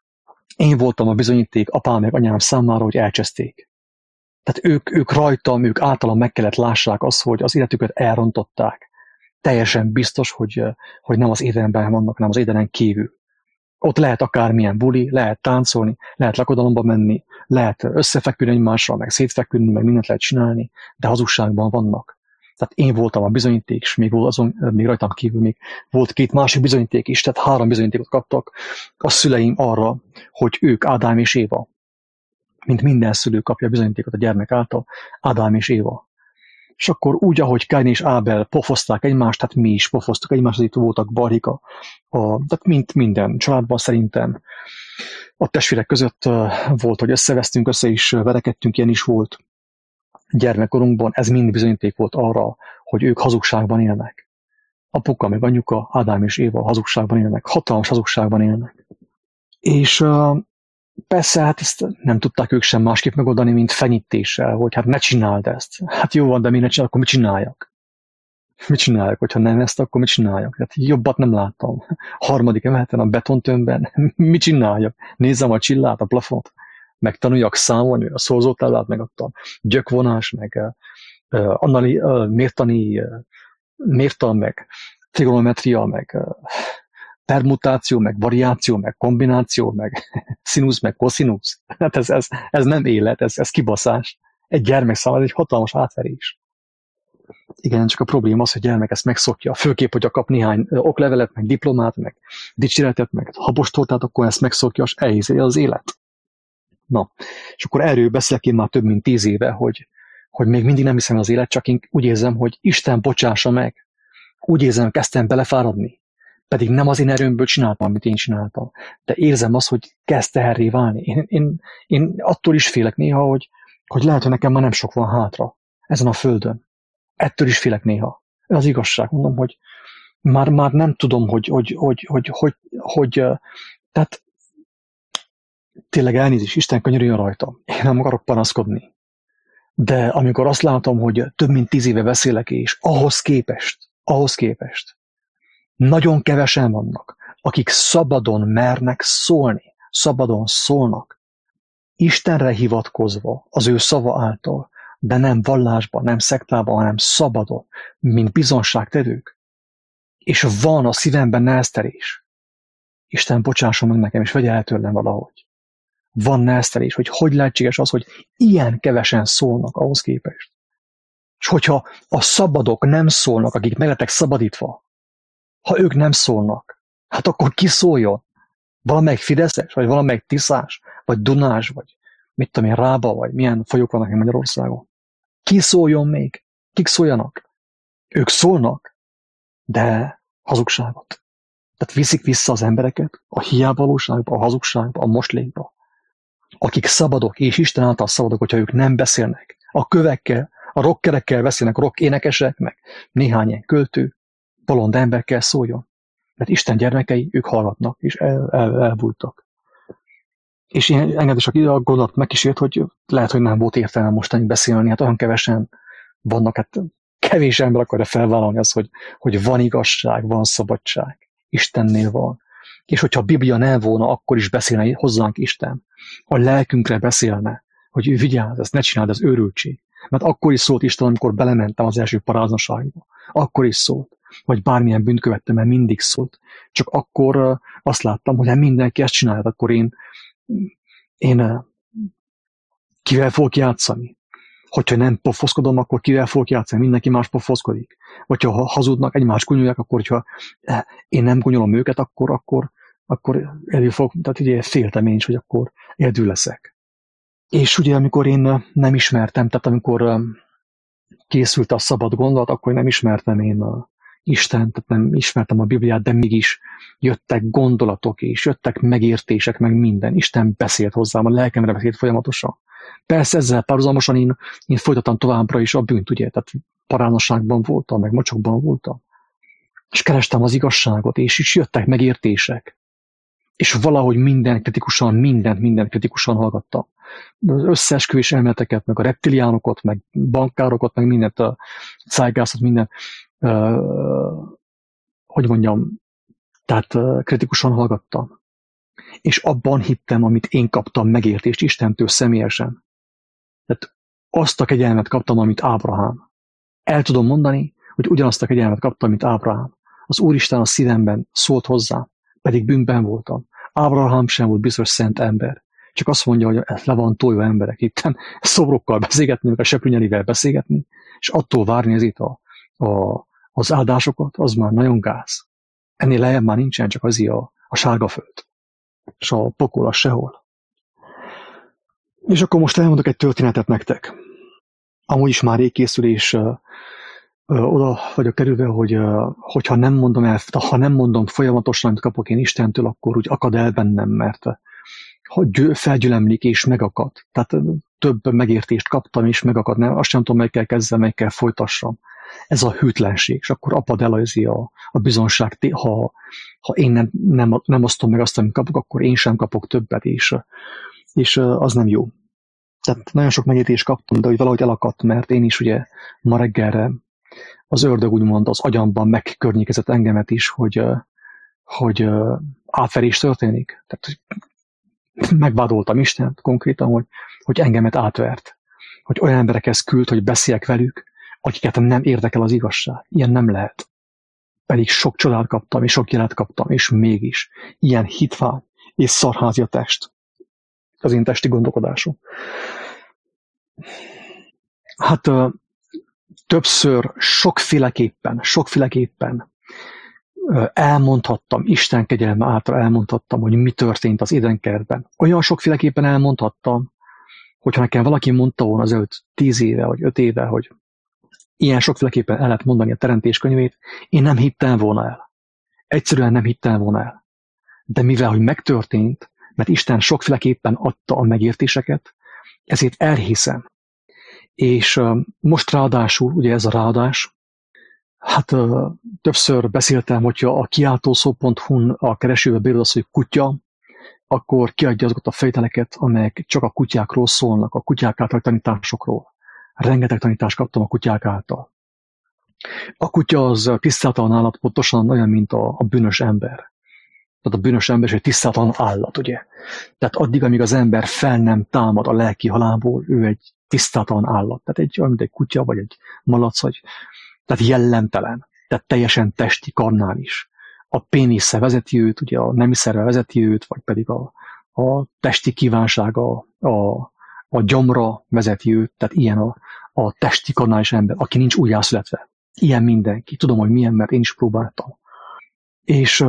Én voltam a bizonyíték apám meg anyám számára, hogy elcseszték. Tehát ők rajtam, ők általam meg kellett lássák azt, hogy az életüket elrontották. Teljesen biztos, hogy nem az édenben vannak, hanem az édenen kívül. Ott lehet akármilyen buli, lehet táncolni, lehet lakodalomba menni, lehet összefeküdni egymással, meg szétfeküdni, meg mindent lehet csinálni, de hazugságban vannak. Tehát én voltam a bizonyíték, és még rajtam kívül még volt 2 másik bizonyíték is, tehát 3 bizonyítékot kaptak a szüleim arra, hogy ők Ádám és Éva. Mint minden szülő kapja a bizonyítékot a gyermek által, Ádám és Éva. És akkor úgy, ahogy Káin és Ábel pofozták egymást, tehát mi is pofoztuk egymást, itt voltak barhika. Tehát mint minden családban szerintem. A testvérek között volt, hogy összevesztünk, össze is verekedtünk, ilyen is volt. Gyermekkorunkban ez mind bizonyíték volt arra, hogy ők hazugságban élnek. Apuka meg anyuka, Ádám és Éva hazugságban élnek, hatalmas hazugságban élnek. És persze, hát ezt nem tudták ők sem másképp megoldani, mint fenyítéssel, hogy hát ne csináld ezt. Hát jó van, de mi ne csináljuk, akkor mit csináljak? Mit csináljak, hogyha nem ezt, akkor mit csináljak? Hát jobbat nem láttam. 3. emeleten a betontömbben, mit csináljak? Nézzem a csillát, a plafont, meg tanuljak számolni, a szorzótáblát, meg ott a gyökvonás, meg mértan, meg trigonometria, meg permutáció, meg variáció, meg kombináció, meg színusz, meg koszinusz. Hát ez nem élet, ez kibaszás. Egy gyermek számára egy hatalmas átverés. Igen, csak a probléma az, hogy a gyermek ezt megszokja. Főképp, hogyha kap néhány oklevelet, meg diplomát, meg dicséretet, meg habostortát, akkor ezt megszokja, és elhiszi az élet. Na, és akkor erről beszélek én már több mint 10 éve, hogy még mindig nem hiszem az élet, csak én úgy érzem, hogy Isten bocsássa meg. Úgy érzem, hogy kezdtem belefáradni. Pedig nem az én erőmből csináltam, amit én csináltam. De érzem azt, hogy kezd teherré válni. Én attól is félek néha, hogy lehet, hogy nekem már nem sok van hátra ezen a földön. Ettől is félek néha. Ez az igazság. Mondom, hogy már nem tudom, tehát tényleg elnézést, Isten könyörüljön rajtam. Én nem akarok panaszkodni. De amikor azt látom, hogy több mint 10 éve beszélek, és ahhoz képest, nagyon kevesen vannak, akik szabadon mernek szólni, szabadon szólnak, Istenre hivatkozva, az ő szava által, de nem vallásban, nem szektában, hanem szabadon, mint bizonságtevők. És van a szívemben neheztelés. Isten bocsásson meg nekem, és vegye el tőlem valahogy. Van neheztelés, hogy lehetséges az, hogy ilyen kevesen szólnak ahhoz képest. És hogyha a szabadok nem szólnak, akik meg lettek szabadítva, ha ők nem szólnak, hát akkor ki szóljon? Valamelyik fideszes, vagy valamelyik tiszás, vagy dunás, vagy mit tudom én, rába, vagy milyen folyók vannak Magyarországon. Ki szóljon még? Kik szóljanak? Ők szólnak, de hazugságot. Tehát viszik vissza az embereket a hiávalóságba, a hazugságba, a moslékba. Akik szabadok, és Isten által szabadok, hogyha ők nem beszélnek. A kövekkel, a rockerekkel beszélnek, a rock énekesek, meg néhány ilyen költő, bolond emberkel szóljon. Mert Isten gyermekei, ők hallgatnak, és elbújtak. És engem is a gondolat megkísért, hogy lehet, hogy nem volt értelme mostani beszélni, hát olyan kevesen vannak, hát kevés ember akarja felvállalni azt, hogy van igazság, van szabadság. Istennél van. És hogyha a Biblia nem volna, akkor is beszélne hozzánk Isten. A lelkünkre beszélne, hogy vigyázz, ezt ne csináld, ez őrültség. Mert akkor is szólt Isten, amikor belementem az első paráznaságba. Akkor is szólt. Vagy bármilyen bűnt követtem, mert mindig szólt. Csak akkor azt láttam, hogy ha mindenki ezt csinálja, akkor én kivel fogok játszani? Hogyha nem pofoszkodom, akkor kivel fogok játszani? Mindenki más pofoszkodik. Vagy ha hazudnak, egymást gonyolják, akkor hogyha én nem gonyolom őket, akkor elő fog, tehát ugye féltem én is, hogy akkor egyedül leszek. És ugye amikor én nem ismertem, tehát amikor készült a szabad gondolat, akkor nem ismertem én Istent, tehát nem ismertem a Bibliát, de mégis jöttek gondolatok, és jöttek megértések, meg minden. Isten beszélt hozzám, a lelkemre beszélt folyamatosan. Persze ezzel párhuzamosan én folytattam továbbra is a bűnt, ugye, tehát paráznaságban voltam, meg mocsokban voltam. És kerestem az igazságot, és is jöttek megértések. És valahogy mindent kritikusan hallgattam. Az összeesküvés elméleteket, meg a reptiliánokat, meg bankárokat, meg mindent, a cájgászat, minden, tehát kritikusan hallgattam. És abban hittem, amit én kaptam megértést Istentől személyesen. Tehát azt a kegyelmet kaptam, amit Ábrahám. El tudom mondani, hogy ugyanazt a kegyelmet kaptam, mint Ábrahám. Az Úristen a szívemben szólt hozzám, pedig bűnben voltam. Ábrahám sem volt biztos szent ember. Csak azt mondja, hogy le van tojva emberek itt. Szobrokkal beszélgetni, meg a seprűnyelivel beszélgetni, és attól várni ezért az áldásokat, az már nagyon gáz. Ennél lejjebb már nincsen, csak azért a sárga föld. És a pokol az sehol. És akkor most elmondok egy történetet nektek. Amúgy is már rég készül, és oda vagyok kerülve, hogy ha nem mondom folyamatosan, amit kapok én Istentől, akkor úgy akad el bennem, mert felgyülemlik és megakad. Tehát több megértést kaptam, és megakad. Azt sem tudom, meg kell kezdem, meg kell folytassam. Ez a hűtlenség, és akkor apad el a bizonság. Ha én nem osztom meg azt, amit kapok, akkor én sem kapok többet, és az nem jó. Tehát nagyon sok megértést kaptam, de hogy valahogy elakadt, mert én is ugye ma reggelre az ördög úgymond az agyamban megkörnyékezett engemet is, hogy átverés történik. Tehát megvádoltam Istent konkrétan, hogy engemet átvert. Hogy olyan emberekhez küld, hogy beszéljek velük, akiket nem érdekel az igazság. Ilyen nem lehet. Pedig sok csodát kaptam, és sok jelet kaptam, és mégis ilyen hitvány és szarházi a test. Az én testi gondolkodásom. Hát többször, sokféleképpen elmondhattam, Isten kegyelme által elmondhattam, hogy mi történt az Édenkertben. Olyan sokféleképpen elmondhattam, hogyha nekem valaki mondta volna az előtt 10 éve, vagy 5 éve, hogy ilyen sokféleképpen el lehet mondani a teremtés könyvét, én nem hittem volna el. Egyszerűen nem hittem volna el. De mivel, hogy megtörtént, mert Isten sokféleképpen adta a megértéseket, ezért elhiszem. És most ráadásul, ugye ez a ráadás, hát többször beszéltem, hogyha a kiáltószó.hu-n a keresőbe beírod azt, hogy kutya, akkor kiadja azokat a fejteleket, amelyek csak a kutyákról szólnak, a kutyák által tanításokról. Rengeteg tanítást kaptam a kutyák által. A kutya az tisztátalan állat, pontosan olyan, mint a bűnös ember. Tehát a bűnös ember is egy tisztátalan állat, ugye? Tehát addig, amíg az ember fel nem támad a lelki halálból, ő egy tisztátalan állat. Tehát olyan, mint egy kutya, vagy egy malac, tehát jellemtelen, tehát teljesen testi, karnális. A pénisze vezeti őt, ugye a nemi szerve vezeti őt, vagy pedig a testi kívánsága, a gyomra vezeti őt, tehát ilyen a testi karnális ember, aki nincs újjászületve. Ilyen mindenki. Tudom, hogy milyen, mert én is próbáltam. És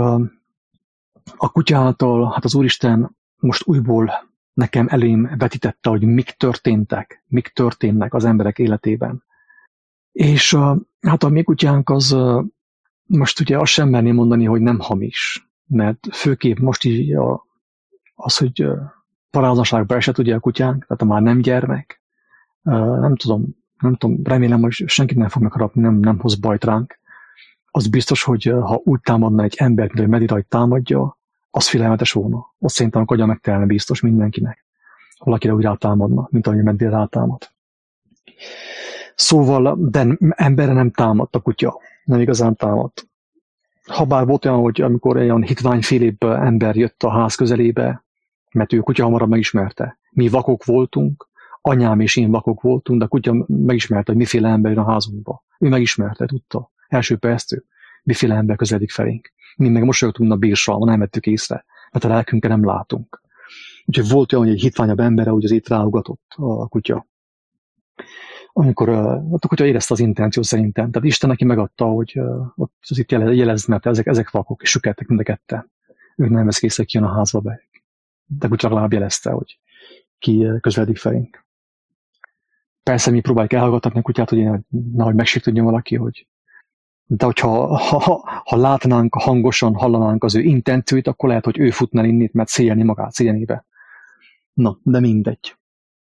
a kutya által, hát az Úristen most újból nekem elém vetítette, hogy mik történnek az emberek életében. És hát a mi kutyánk az, most ugye azt sem merném mondani, hogy nem hamis, mert főképp most is az, hogy paráznaságba esett ugye a kutyánk, tehát már nem gyermek, nem tudom, remélem, hogy senkit nem fog megharapni, nem hoz bajt ránk. Az biztos, hogy ha úgy támadna egy ember, mint hogy Medirai támadja, az félelmetes volna. Ott szerintem a kagya megtelne biztos mindenkinek. Valakire úgy rátámadna, mint ahogy Medirai rátámad. Szóval, de emberre nem támadt a kutya. Nem igazán támadt. Habár volt olyan, hogy amikor olyan hitványfélébb ember jött a ház közelébe, mert ő a kutya hamarabb megismerte. Mi vakok voltunk, anyám és én vakok voltunk, de a kutya megismerte, hogy miféle ember jön a házunkba. Ő megismerte, tudta. Első perctől, miféle ember közeledik felénk. Mi meg mosolyogtunk a bírsalma, nem vettük észre, mert a lelkünkkel nem látunk. Úgyhogy volt olyan, hogy egy hitványabb emberre, hogy az itt ráugatott a kutya. Amikor a kutya érezte az intenció szerintem. Tehát Isten neki megadta, hogy ott az itt jelezd, mert ezek vakok, és sükertek mind a ketten. Ők nem veszik észre, ki jön a házba be. De a kutya legalább jelezte, hogy ki közeledik felénk. Persze mi próbáljuk elhallgattatni a kutyát, hogy nehogy megsértődjön valaki, hogy de hogyha ha látnánk, hangosan hallanánk az ő intencióit, akkor lehet, hogy ő futna innét, mert szégyelni magát szégyenébe. Na, de mindegy.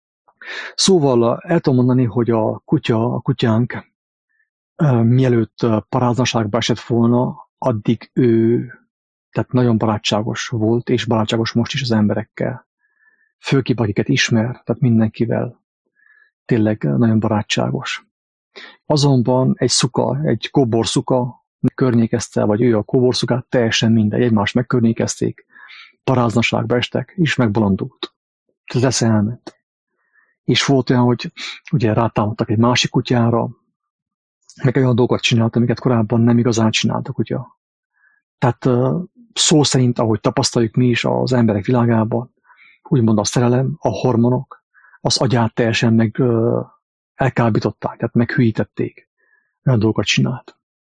Szóval el tudom mondani, hogy a kutyánk mielőtt paráznaságba esett volna, addig ő tehát nagyon barátságos volt, és barátságos most is az emberekkel. Főképp akiket ismer, tehát mindenkivel. Tényleg nagyon barátságos. Azonban egy kóborszuka környékezte, vagy ő a kóborszukát, teljesen mindegy, egymást megkörnyékezték, paráznaságba estek, és megbolondult. Az esze elment. És volt olyan, hogy ugye rátámadtak egy másik kutyára, meg olyan dolgokat csinált, amiket korábban nem igazán csináltak, ugye. Tehát szó szerint, ahogy tapasztaljuk mi is az emberek világában, úgymond a szerelem, a hormonok, az agyát teljesen elkábították, tehát meghűítették. Olyan dolgokat csinált.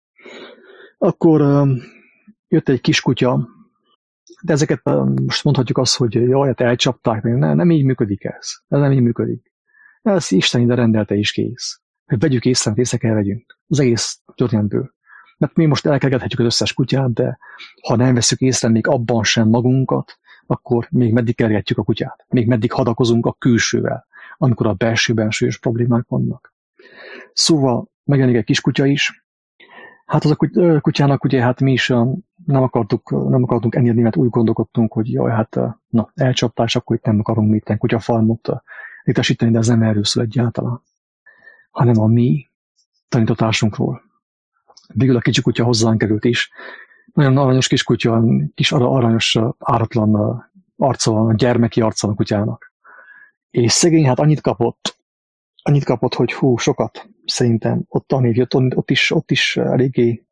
Akkor jött egy kis kutya, de ezeket most mondhatjuk azt, hogy jaj, hát elcsapták, nem így működik ez. Ez nem így működik. Ez Isten ide rendelte is kész. Hogy vegyük észre, mert észre kell vegyünk. Az egész történetből. Mert mi most elkergethetjük az összes kutyát, de ha nem veszük észre még abban sem magunkat, akkor még meddig kergetjük a kutyát. Még meddig hadakozunk a külsővel, amikor a belsőben súlyos problémák vannak. Szóval megjelenik egy kis kutya is. Hát az a kutyának ugye hát mi is nem akartunk engedni, mert úgy gondolkodtunk, hogy jaj, hát elcsapták, és akkor itt nem akarunk még kutyafarmot létesíteni, de ez nem erről szól egyáltalán, hanem a mi tanítatásunkról. Végül a kicsi kutya hozzánk került is. Nagyon aranyos kis kutya, kis aranyos, áratlan arca van, a gyermeki arca a kutyának. És szegény hát annyit kapott, hogy sokat szerintem. Ott is eléggé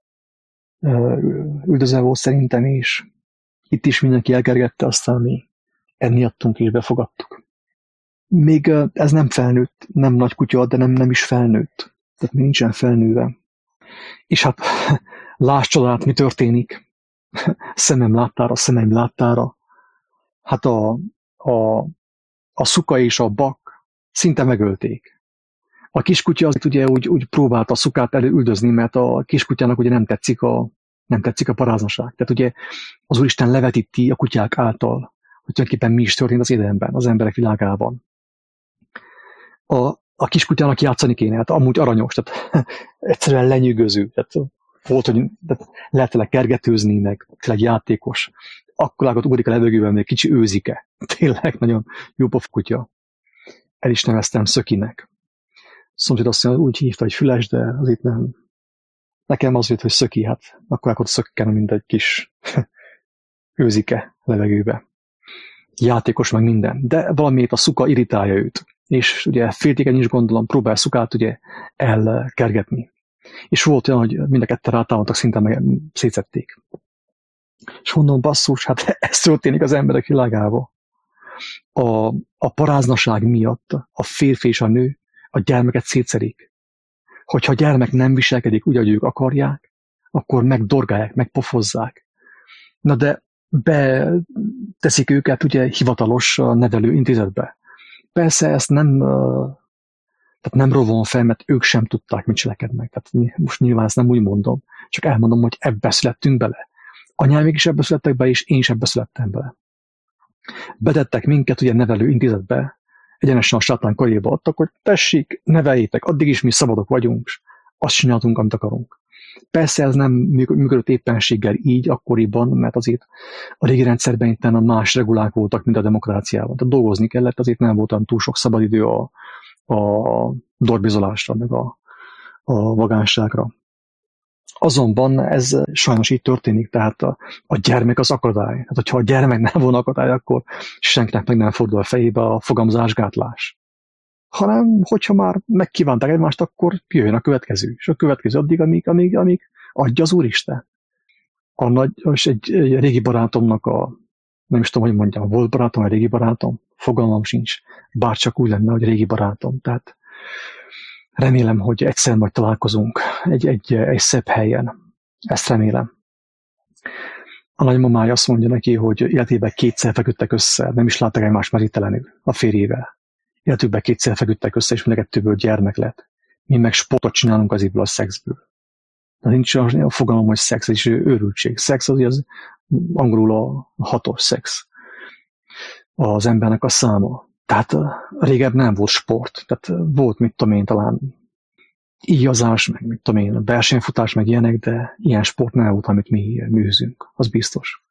üldözve volt szerintem, és itt is mindenki elkergette, aztán mi enni adtunk és befogadtuk. Még ez nem felnőtt, nem nagy kutya, de nem is felnőtt. Tehát még nincsen felnőve. És hát láss csodát, mi történik. Szemem láttára. Hát a szuka és a bak szinte megölték. A kiskutya az ugye úgy próbálta a szukát előüldözni, mert a kiskutyának ugye nem tetszik a paráznaság. Tehát ugye az Úristen levetíti a kutyák által, hogy tulajdonképpen mi is történt az édenben, az emberek világában. A kiskutyának játszani kéne, hát amúgy aranyos, tehát egyszerűen lenyűgöző. Tehát volt, hogy lehet vele kergetőzni, meg tényleg játékos. Akkorákat ugrik a levegőben, még kicsi őzike. Tényleg nagyon jó pofa kutya. El is neveztem Szökinek. Szomszéd azt mondja, úgy hívta, hogy Füles, de az itt nem. Nekem az jött, hogy Szöki, hát akkor szökken, mint egy kis őzike levegőbe. Játékos meg minden. De valamiért a szuka irritálja őt. És ugye féltékeny is gondolom, próbál szukát ugye elkergetni. És volt olyan, hogy mind a ketten rátámadtak, szinte meg szétszették. És mondom, basszus, hát ez történik az emberek világában. A paráznaság miatt a férfi és a nő a gyermeket szétszedik. Hogyha a gyermek nem viselkedik úgy, ahogy ők akarják, akkor megdorgálják, megpofozzák. Na de beteszik őket ugye hivatalos nevelő intézetbe. Persze ezt nem rovom fel, mert ők sem tudták, mit cselekednek. Tehát most nyilván ezt nem úgy mondom, csak elmondom, hogy ebbe születtünk bele. Anyámék is ebbe születtek be, és én is ebbe születtem bele. Betettek minket ugye nevelő intézetbe, egyenesen a sátán karjéba adtak, hogy tessék, neveljétek, addig is mi szabadok vagyunk, és azt csináltunk, amit akarunk. Persze ez nem működött éppenséggel így akkoriban, mert azért a régi rendszerben itt más regulák voltak, mint a demokráciában. Tehát dolgozni kellett, azért nem volt túl sok szabadidő a dorbizolásra, meg a vagánságra. Azonban ez sajnos így történik, tehát a gyermek az akadály. Hát, hogyha a gyermek nem volna akadály, akkor senkinek meg nem fordul a fejébe a fogamzásgátlás. Hanem, hogyha már megkívánták egymást, akkor jöjjön a következő. És a következő addig, amíg adja az Úristen. És egy régi barátomnak nem is tudom, hogy mondjam, volt barátom, egy régi barátom, fogalmam sincs, bárcsak úgy lenne, hogy régi barátom. Tehát remélem, hogy egyszer majd találkozunk egy szebb helyen. Ezt remélem. A nagymamája azt mondja neki, hogy életében kétszer feküdtek össze, nem is látták egymást merítelenül a férjével. Életükben kétszer feküdtek össze, és mindkettőből gyermek lett. Mi meg sportot csinálunk az ebből a szexből. De nincs a fogalom, hogy szex, ez is őrültség. Szex az angolul a hatos szex. Az embernek a száma. Tehát régebb nem volt sport. Tehát volt, mit tudom én, talán íjazás, meg mit tudom én, versenyfutás, meg ilyenek, de ilyen sport nem volt, amit mi műzünk. Az biztos.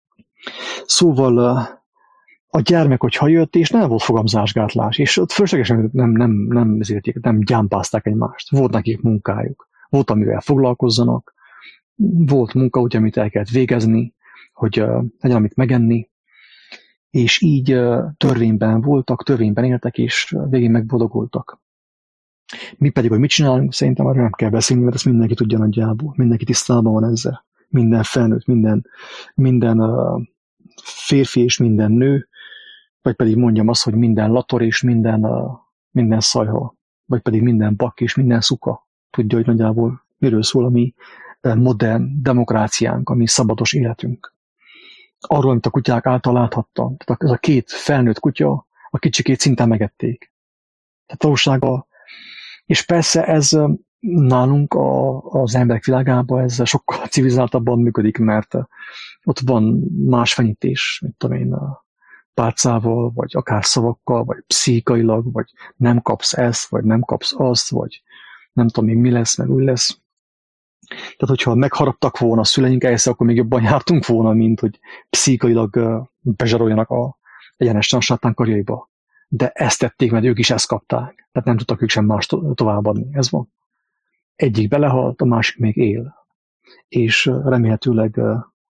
Szóval a gyermek, hogyha jött, és nem volt fogamzásgátlás, és ott fölöslegesen nem gyámpázták egymást. Volt nekik munkájuk. Volt, amivel foglalkozzanak. Volt munka, ugye, amit el kellett végezni, hogy legyen, amit megenni. És így törvényben voltak, törvényben éltek, és végén megboldogultak. Mi pedig, hogy mit csinálunk, szerintem arra nem kell beszélni, mert ezt mindenki tudja nagyjából. Mindenki tisztában van ezzel. Minden felnőtt, minden férfi és minden nő, vagy pedig mondjam azt, hogy minden lator és minden szajha, vagy pedig minden bak és minden szuka tudja, hogy nagyjából miről szól a mi modern demokráciánk, a mi szabados életünk. Arról, amit a kutyák által láthattam. Tehát ez a két felnőtt kutya, a kicsikét szinte megették. Tehát valóságban, és persze ez nálunk az emberek világában ez sokkal civilizáltabban működik, mert ott van más fenyítés, mint tudom én, pálcával, vagy akár szavakkal, vagy pszichikailag, vagy nem kapsz ezt, vagy nem kapsz azt, vagy nem tudom még mi lesz, meg úgy lesz. Tehát, hogyha megharaptak volna a szüleink egyszer, akkor még jobban jártunk volna, mint hogy pszichikailag bezsaroljanak egyenesen a sátán karjaiba. De ezt tették, mert ők is ezt kapták. Tehát nem tudtak ők sem más továbbadni. Ez van. Egyik belehalt, a másik még él. És remélhetőleg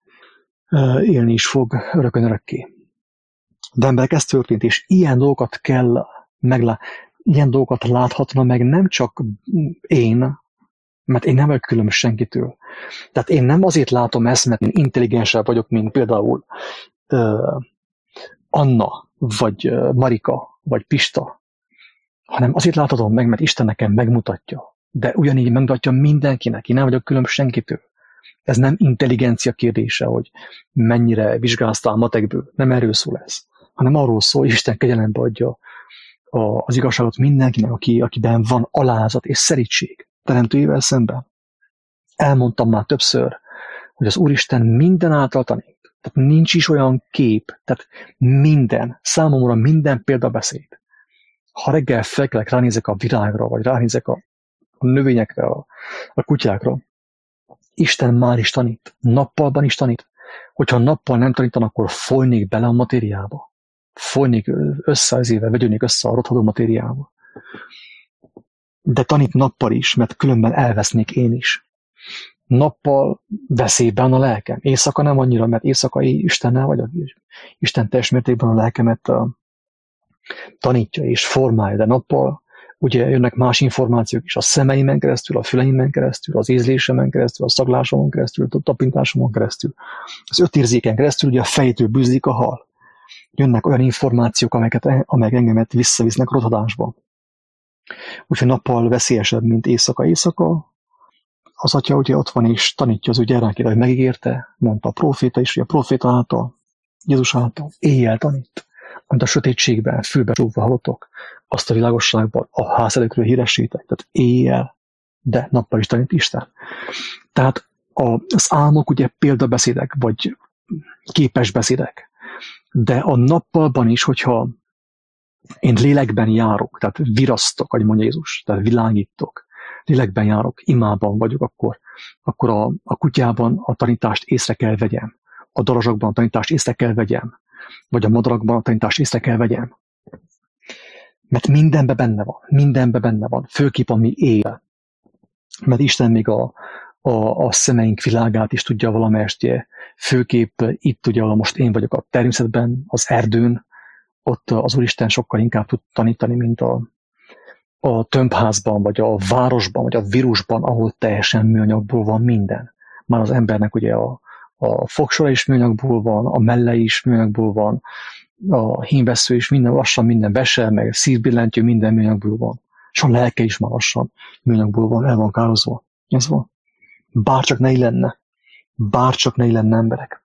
élni is fog örökké. De emberek, ez történt, és ilyen dolgokat kell ilyen dolgokat láthatna meg nem csak én, mert én nem vagyok különös senkitől. Tehát én nem azért látom ezt, mert én intelligensebb vagyok, mint például Anna, vagy Marika, vagy Pista, hanem azért láthatom meg, mert Isten nekem megmutatja. De ugyanígy megmutatja mindenkinek, én nem vagyok különös senkitől. Ez nem intelligencia kérdése, hogy mennyire vizsgáztál matekből. Nem erről szól ez. Hanem arról szól, hogy Isten kegyelembe adja az igazságot mindenkinek, akiben van alázat és szerítség teremtőjével szemben. Elmondtam már többször, hogy az Úristen minden által tanít. Tehát nincs is olyan kép, tehát számomra minden példabeszéd. Ha reggel felkelek, ránézek a virágra, vagy ránézek a növényekre, a kutyákra, Isten már is tanít, nappalban is tanít. Hogyha nappal nem tanítan, akkor folynék bele a matériába. Folynék össze az éve, vegyülnék össze a rothadó matériába. De tanít nappal is, mert különben elvesznék én is. Nappal veszélyben a lelkem. Éjszaka nem annyira, mert éjszakai Istennel vagyok. Isten teljes mértékben a lelkemet tanítja és formálja, de nappal ugye jönnek más információk is, a szemeimen keresztül, a füleimen keresztül, az ízlésemen keresztül, a szaglásomon keresztül, a tapintásomon keresztül. Az 5 érzéken keresztül ugye a fejtől bűzlik a hal. Jönnek olyan információk, amelyek engemet visszavisznek rothadásba. Úgyhogy nappal veszélyesebb, mint éjszaka. Az Atya ugye ott van és tanítja az ő gyermekére, hogy megígérte, mondta a próféta is, hogy a próféta által, Jézus által éjjel tanít, amit a sötétségben, fülbe csúgva hallottok, azt a világosságban a ház előkről híresítek, tehát éjjel, de nappal is tanít Isten. Tehát az álmok ugye példabeszédek, vagy képes beszédek, de a nappalban is, hogyha én lélekben járok, tehát virasztok, ahogy mondja Jézus, tehát világítok, lélekben járok, imában vagyok, akkor a kutyában a tanítást észre kell vegyem, a darazsakban a tanítást észre kell vegyem, vagy a madarakban a tanítást észre kell vegyem. Mert mindenben benne van, főképp ami él. Mert Isten még a szemeink világát is tudja valamelyestje, főképp itt ugye, ahol most én vagyok a természetben, az erdőn, ott az Úristen sokkal inkább tud tanítani, mint a tömbházban, vagy a városban, vagy a vírusban, ahol teljesen műanyagból van minden. Már az embernek ugye a fogsora is műanyagból van, a melle is műanyagból van, a hímvessző is lassan minden vese, meg szívbillentő minden műanyagból van. És a lelke is már lassan műanyagból van, el van kározva. Ez van. Bárcsak ne lenne. Bárcsak ne lenne emberek.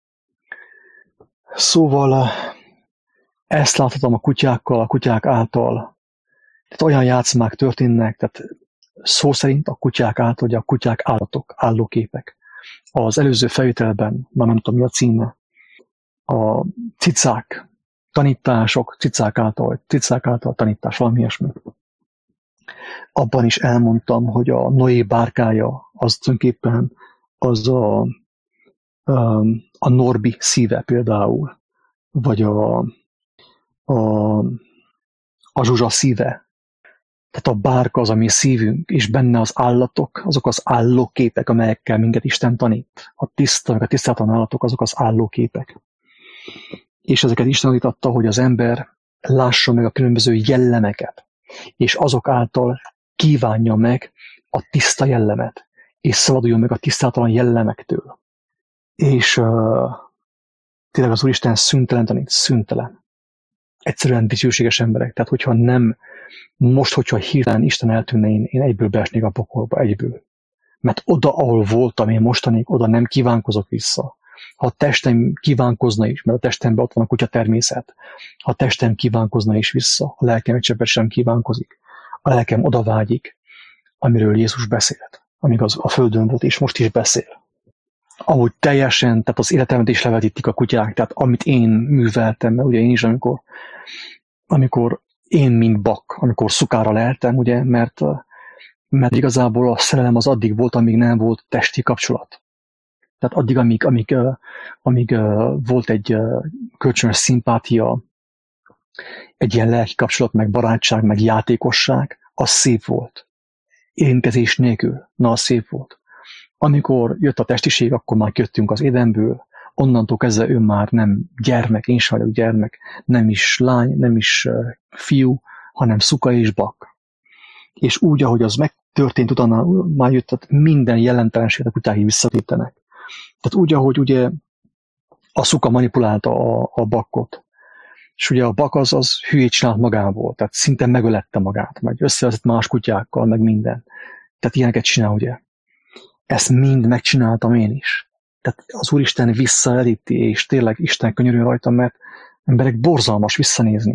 Szóval ezt láthatom a kutyákkal, a kutyák által. Tehát olyan játszmák történnek, tehát szó szerint a kutyák által, hogy a kutyák állatok, állóképek. Az előző felvételben, már nem tudom mi a címe, a cicák, tanítások, cicák által tanítás, valami ilyesmi. Abban is elmondtam, hogy a Noé bárkája az tulajdonképpen az a Norbi szíve például, vagy a Zsuzsa szíve. Tehát a bárka az a mi szívünk, és benne az állatok, azok az állóképek, amelyekkel minket Isten tanít. A tisztátalan állatok, azok az állóképek. És ezeket Isten tanította, hogy az ember lássa meg a különböző jellemeket, és azok által kívánja meg a tiszta jellemet, és szabaduljon meg a tisztátalan jellemektől. És tényleg az Úristen szüntelen tanít, szüntelen. Egyszerűen dicsőséges emberek. Tehát hogyha hirtelen Isten eltűnne, én egyből beesnék a pokolba, egyből. Mert oda, ahol voltam, én mostanig, oda nem kívánkozok vissza. Ha a testem kívánkozna is, mert a testemben ott van a kutya természet, ha a testem kívánkozna is vissza, a lelkem egy cseppet sem kívánkozik. A lelkem oda vágyik, amiről Jézus beszélt, amíg az a földön volt, és most is beszél. Ahogy teljesen, tehát az életemet is levetítik a kutyák, tehát amit én műveltem, mert ugye én is, amikor én, mint bak, amikor szukára leeltem, ugye, mert igazából a szerelem az addig volt, amíg nem volt testi kapcsolat. Tehát addig, amíg volt egy kölcsönös szimpátia, egy ilyen lelki kapcsolat, meg barátság, meg játékosság, az szép volt. Érintkezés nélkül, az szép volt. Amikor jött a testiség, akkor már jöttünk az édenből, onnantól kezdve ő már nem gyermek, én sem vagyok gyermek, nem is lány, nem is fiú, hanem szuka és bak. És úgy, ahogy az megtörtént, utána már jött, tehát minden jelentelenséget a kutyák visszatétenek. Tehát úgy, ahogy ugye a szuka manipulálta a bakkot, és ugye a bak az hülyét csinált magából, tehát szinte megölette magát, meg összevezett más kutyákkal, meg minden. Tehát ilyeneket csinál, ugye. Ezt mind megcsináltam én is. Tehát az Úristen visszaelíti, és tényleg Isten könyörül rajtam, mert emberek borzalmas visszanézni.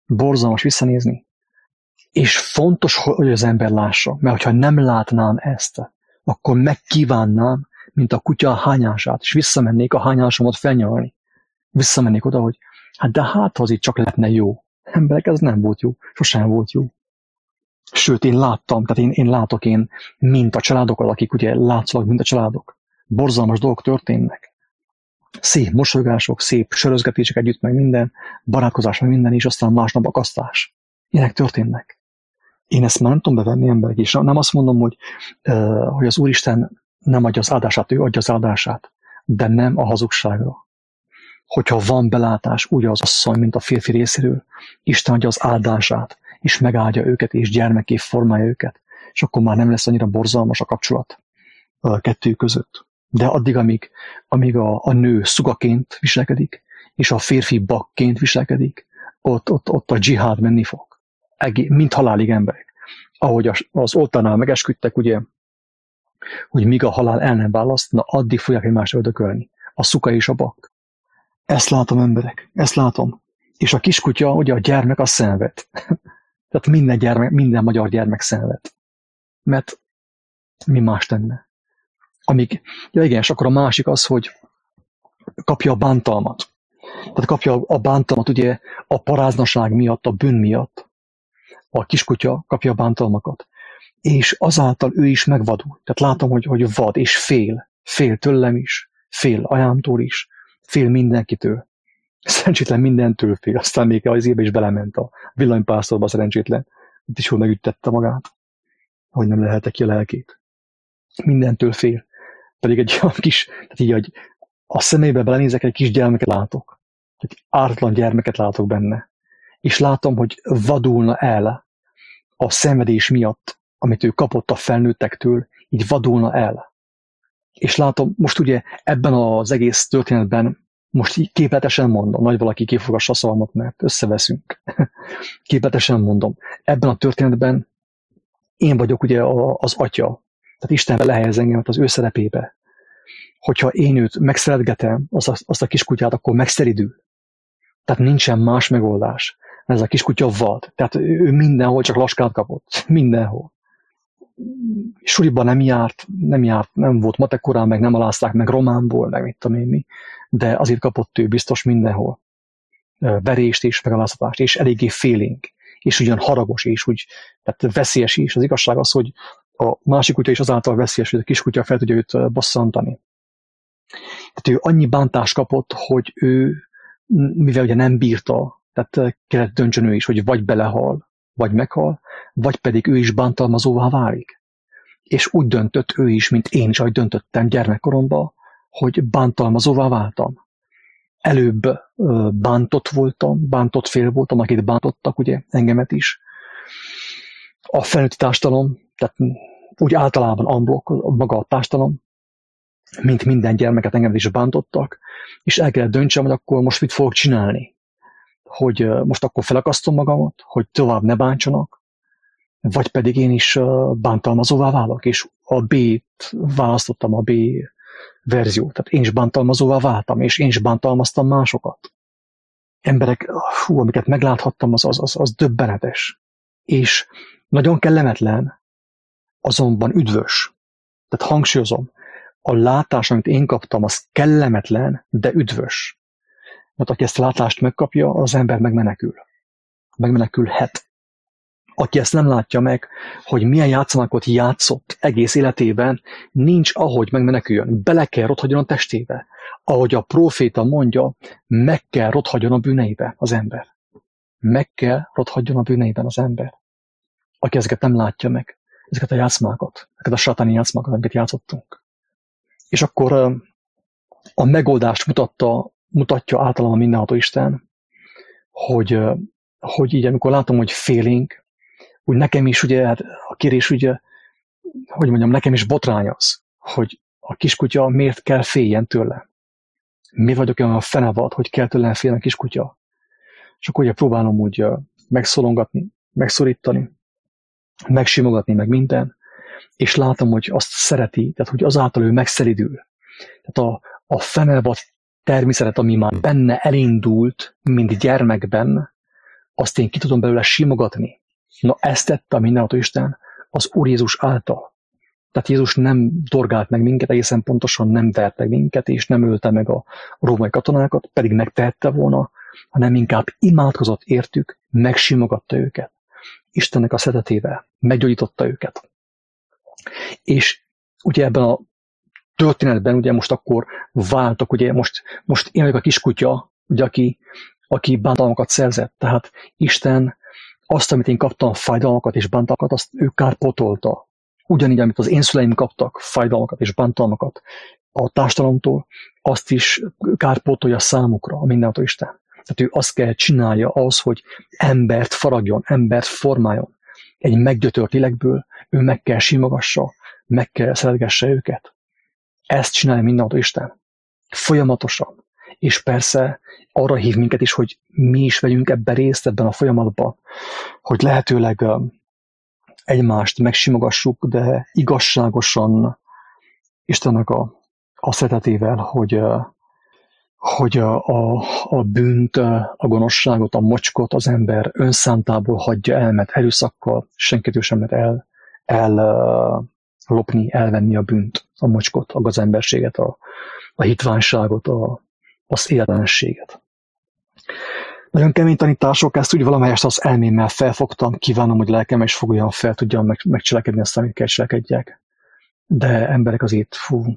Borzalmas visszanézni. És fontos, hogy az ember lássa, mert ha nem látnám ezt, akkor megkívánnám, mint a kutya a hányását, és visszamennék a hányásomat felnyalni. Visszamennék oda, hogy hát az itt csak lehetne jó. Emberek, ez nem volt jó, sosem volt jó. Sőt, én láttam, tehát én látok mint a családokat, akik ugye látszólag, mint a családok. Borzalmas dolgok történnek. Szép mosolygások, szép sörözgetések együtt, meg minden, barátkozás, meg minden, és aztán másnap akasztás. Ilyenek történnek. Én ezt már nem tudom bevenni, emberek, és nem azt mondom, hogy az Úristen nem adja az áldását, ő adja az áldását, de nem a hazugságra. Hogyha van belátás úgy az asszony, mint a férfi részéről, Isten adja az áldását, és megáldja őket, és gyermeké formálja őket, és akkor már nem lesz annyira borzalmas a kapcsolat a kettő között. De addig, amíg a nő szugaként viselkedik, és a férfi bakként viselkedik, ott a dzsihád menni fog. Mint halálig emberek. Ahogy az oltárnál megesküdtek, ugye, hogy míg a halál el nem választ, na addig fogják egymást öldökölni. A szuka és a bak. Ezt látom, emberek, ezt látom. És a kiskutya, ugye a gyermek, az szenved. Tehát minden magyar gyermek szenved. Mert mi más tenne? És akkor a másik az, hogy kapja a bántalmat. Tehát kapja a bántalmat ugye a paráznaság miatt, a bűn miatt. A kiskutya kapja a bántalmakat. És azáltal ő is megvadul. Tehát látom, hogy vad és fél. Fél tőlem is, fél anyámtól is, fél mindenkitől. Szerencsétlen mindentől fél. Aztán még az éve is belement a villanypásztorba szerencsétlen. Itt is hol megüttette magát, hogy nem lehelte ki a lelkét. Mindentől fél. Pedig egy olyan kis, tehát így, hogy a szemébe belenézek, egy kis gyermeket látok. Egy ártatlan gyermeket látok benne. És látom, hogy vadulna el a szenvedés miatt, amit ő kapott a felnőttektől, így vadulna el. És látom, most ugye ebben az egész történetben, most így képletesen mondom, nagy valaki kifogassa a szavamat, mert összeveszünk. Képletesen mondom. Ebben a történetben én vagyok ugye az atya. Tehát Isten lehelyez engemet az ő szerepébe. Hogyha én őt megszeretgetem, azt a kiskutyát, akkor megszeridül. Tehát nincsen más megoldás. Ez a kiskutya vad. Tehát ő mindenhol csak laskát kapott. Mindenhol. Suliban nem volt matekorán, meg nem alázták meg románból, meg mit tudom én mi. De azért kapott ő biztos mindenhol. Verést és megaláztatást, és eléggé félénk. És ugyan haragos, és úgy, tehát veszélyes is. Az igazság az, hogy a másik kutya is azáltal veszélyes, hogy a kiskutya fel tudja őt bosszantani. Tehát ő annyi bántást kapott, hogy ő, mivel ugye nem bírta, tehát kellett döntsön ő is, hogy vagy belehal, vagy meghal, vagy pedig ő is bántalmazóvá válik. És úgy döntött ő is, mint én is, ahogy döntöttem gyermekkoromban, hogy bántalmazóvá váltam. Előbb bántott fél voltam, akit bántottak, ugye, engemet is. A felnőtti társadalom, tehát úgy általában unblock, maga a társadalom, mint minden gyermeket engem is bántottak, és el kellett döntsem, hogy akkor most mit fogok csinálni. Hogy most akkor felakasztom magamat, hogy tovább ne bántsanak, vagy pedig én is bántalmazóvá válok, és a B-t választottam, a B verziót. Tehát én is bántalmazóvá váltam, és én is bántalmaztam másokat. Emberek, amiket megláthattam, az döbbenetes. És nagyon kellemetlen, azonban üdvös. Tehát hangsúlyozom, a látás, amit én kaptam, az kellemetlen, de üdvös. Mert aki ezt a látást megkapja, az ember megmenekül. Megmenekülhet. Aki ezt nem látja meg, hogy milyen játszamákot játszott egész életében, nincs ahogy megmeneküljön. Bele kell rothadjon a testébe. Ahogy a próféta mondja, meg kell rothadjon a bűneibe az ember. Meg kell rothadjon a bűneiben az ember. Aki ezeket nem látja meg, ezeket a játszmákat, ezeket a sátáni játszmákat, amiket játszottunk. És akkor a megoldást mutatja általában a mindenható Isten, hogy így, amikor látom, hogy félénk, úgy nekem is ugye, a kérés ugye, hogy mondjam, nekem is botrány az, hogy a kiskutya miért kell féljen tőle. Miért vagyok olyan a fenevad, hogy kell tőlem féljen a kiskutya. És akkor ugye próbálom úgy megszólongatni, megszorítani, megsimogatni, meg minden, és látom, hogy azt szereti, tehát hogy azáltal ő megszelidül. Tehát a fenevad természetet, ami már benne elindult, mint gyermekben, azt én ki tudom belőle simogatni. Na ezt tette a mindenható Isten az Úr Jézus által. Tehát Jézus nem dorgált meg minket, egészen pontosan nem vert meg minket, és nem ölte meg a római katonákat, pedig megtehette volna, hanem inkább imádkozott értük, megsimogatta őket. Istennek a szeretetével meggyógyította őket. És ugye ebben a történetben, ugye most akkor váltak, ugye most én vagyok a kiskutya, ugye, aki bántalmakat szerzett. Tehát Isten azt, amit én kaptam, fájdalmakat és bántalmakat, azt ő kárpótolta. Ugyanígy, amit az én szüleim kaptak, fájdalmakat és bántalmakat a társadalomtól, azt is kárpótolja számukra a mindenható Isten. Tehát ő azt kell csinálja ahhoz, hogy embert faragjon, embert formáljon. Egy meggyötört lélekből ő meg kell simogassa, meg kell szeretgesse őket. Ezt csinálja mindenható Isten. Folyamatosan. És persze arra hív minket is, hogy mi is vegyünk ebben részt, ebben a folyamatban, hogy lehetőleg egymást megsimogassuk, de igazságosan Istennek a szeretetével, hogy a bűnt, a gonoszságot, a mocskot az ember önszántából hagyja el, mert erőszakkal senkitől sem lehet ellopni, elvenni a bűnt, a mocskot, a gazemberséget, a hitványságot, az életlenséget. Nagyon kemény tanítások, ezt úgy valamelyest az elmémmel felfogtam, kívánom, hogy lelkem is fogolyan fel tudjam megcselekedni azt, amit kell cselekedjek. De emberek azért,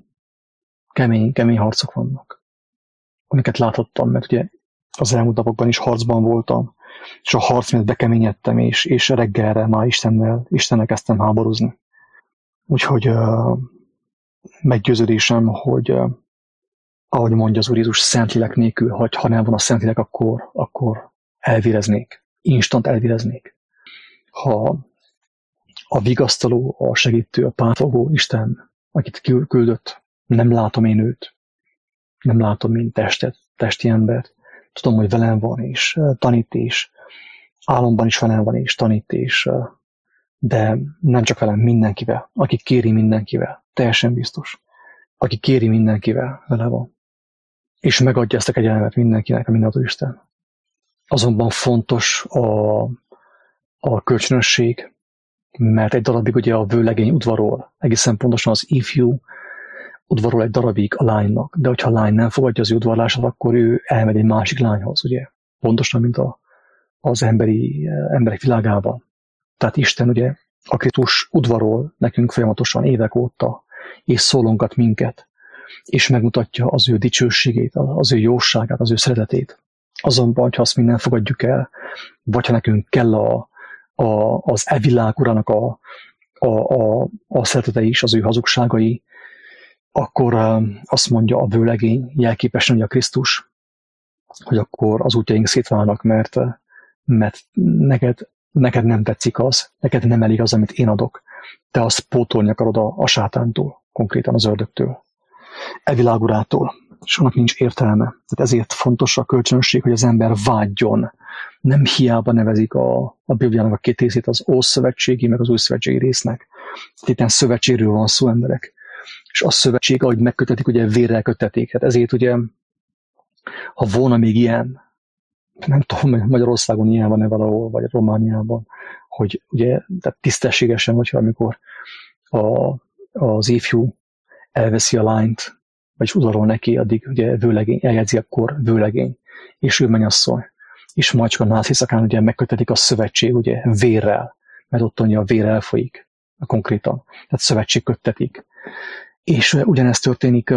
kemény harcok vannak, amiket láthattam, mert ugye az elmúlt napokban is harcban voltam, és a harc miatt bekeményedtem, és reggelre már Istennel kezdtem háborúzni. Úgyhogy meggyőződésem, hogy ahogy mondja az Úr Jézus, Szentlélek nélkül, ha nem van a Szentlélek, akkor elvéreznék, instant elvéreznék. Ha a vigasztaló, a segítő, a pártfogó Isten, akit küldött, nem látom én őt, nem látom, mint testi embert. Tudom, hogy velem van, és tanít, és álomban is velem van, és tanít, de nem csak velem, mindenkivel, aki kéri mindenkivel, teljesen biztos. Aki kéri mindenkivel, vele van. És megadja ezt a kegyelmet mindenkinek, a mindenható Isten. Azonban fontos a kölcsönösség, mert egy darabig ugye a vőlegény udvarol, egészen pontosan az ifjú udvarol egy darabig a lánynak, de hogyha a lány nem fogadja az ő udvarlását, akkor ő elmegy egy másik lányhoz, ugye? Pontosan, mint az emberek világában. Tehát Isten ugye a Krisztus udvarol nekünk folyamatosan évek óta, és szólongat minket, és megmutatja az ő dicsőségét, az ő jóságát, az ő szeretetét. Azonban, ha azt mi nem fogadjuk el, vagy ha nekünk kell az világ urának a szeretete is, az ő hazugságai, akkor azt mondja a vőlegény, jelképesen, hogy a Krisztus, hogy akkor az útjaink szétválnak, mert neked nem tetszik az, neked nem elég az, amit én adok. Te azt pótolni akarod a sátántól, konkrétan az ördögtől, világurától, és annak nincs értelme. Tehát ezért fontos a kölcsönösség, hogy az ember vágyjon. Nem hiába nevezik a Bibliának a két részét az Ószövetségi, meg az Újszövetségi résznek. Itt szövetségről van szó, emberek. És a szövetség, ahogy megkötetik, ugye vérrel kötetik. Hát ezért ugye, ha volna még ilyen, nem tudom, Magyarországon ilyen van-e valahol, vagy Romániában, hogy ugye, tehát tisztességesen, hogyha amikor az ifjú elveszi a lányt, vagyis udvarol neki, addig ugye vőlegény, eljegyzi akkor vőlegény, és ő mennyasszony. És majd csak a nászészakán ugye megkötetik a szövetség, ugye vérrel, mert ott ugye a vér elfolyik, konkrétan. Tehát szövetség köttetik. És ugyanezt történik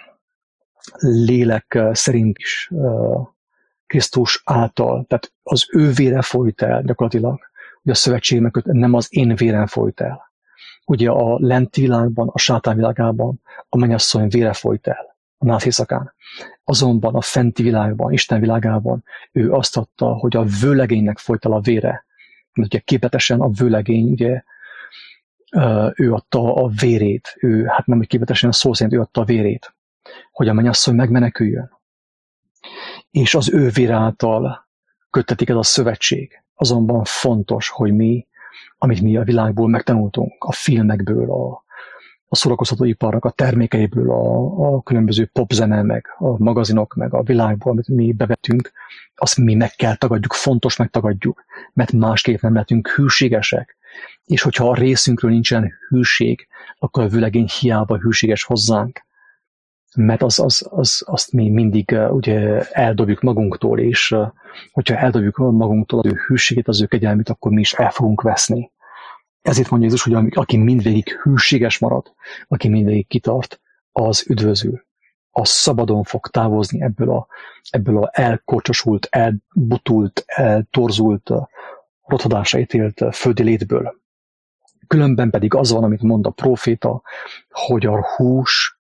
lélek szerint is Krisztus által, tehát az ő vére folyt el gyakorlatilag, ugye a szövetség nem az én vérem folyt el. Ugye a lenti világban, a sátán világában a mennyasszony vére folyt el a nászészakán. Azonban a fenti világban, Isten világában ő azt adta, hogy a vőlegénynek folyt el a vére. Mert ugye képletesen a vőlegény, ugye ő adta a vérét, hát nem, hogy képletesen a szó szerint ő adta a vérét, hogy a mennyasszony megmeneküljön. És az ő vére által köttetik ez a szövetség. Azonban fontos, hogy amit mi a világból megtanultunk, a filmekből, a szórakoztatóiparnak a termékeiből, a különböző popzene, meg a magazinok, meg a világból, amit mi bevetünk, azt mi meg kell tagadjuk, fontos megtagadjuk, mert másképp nem lehetünk hűségesek. És hogyha a részünkről nincsen hűség, akkor a vőlegény hiába hűséges hozzánk, mert azt mi mindig ugye eldobjuk magunktól, és hogyha eldobjuk magunktól az ő hűségét, az ő kegyelmét, akkor mi is el fogunk veszni. Ezért mondja Jézus, hogy aki mindvégig hűséges marad, aki mindvégig kitart, az üdvözül. Az szabadon fog távozni ebből a elkocsosult, elbutult, eltorzult, rothadásra ítélt földi létből. Különben pedig az van, amit mond a próféta, hogy a hús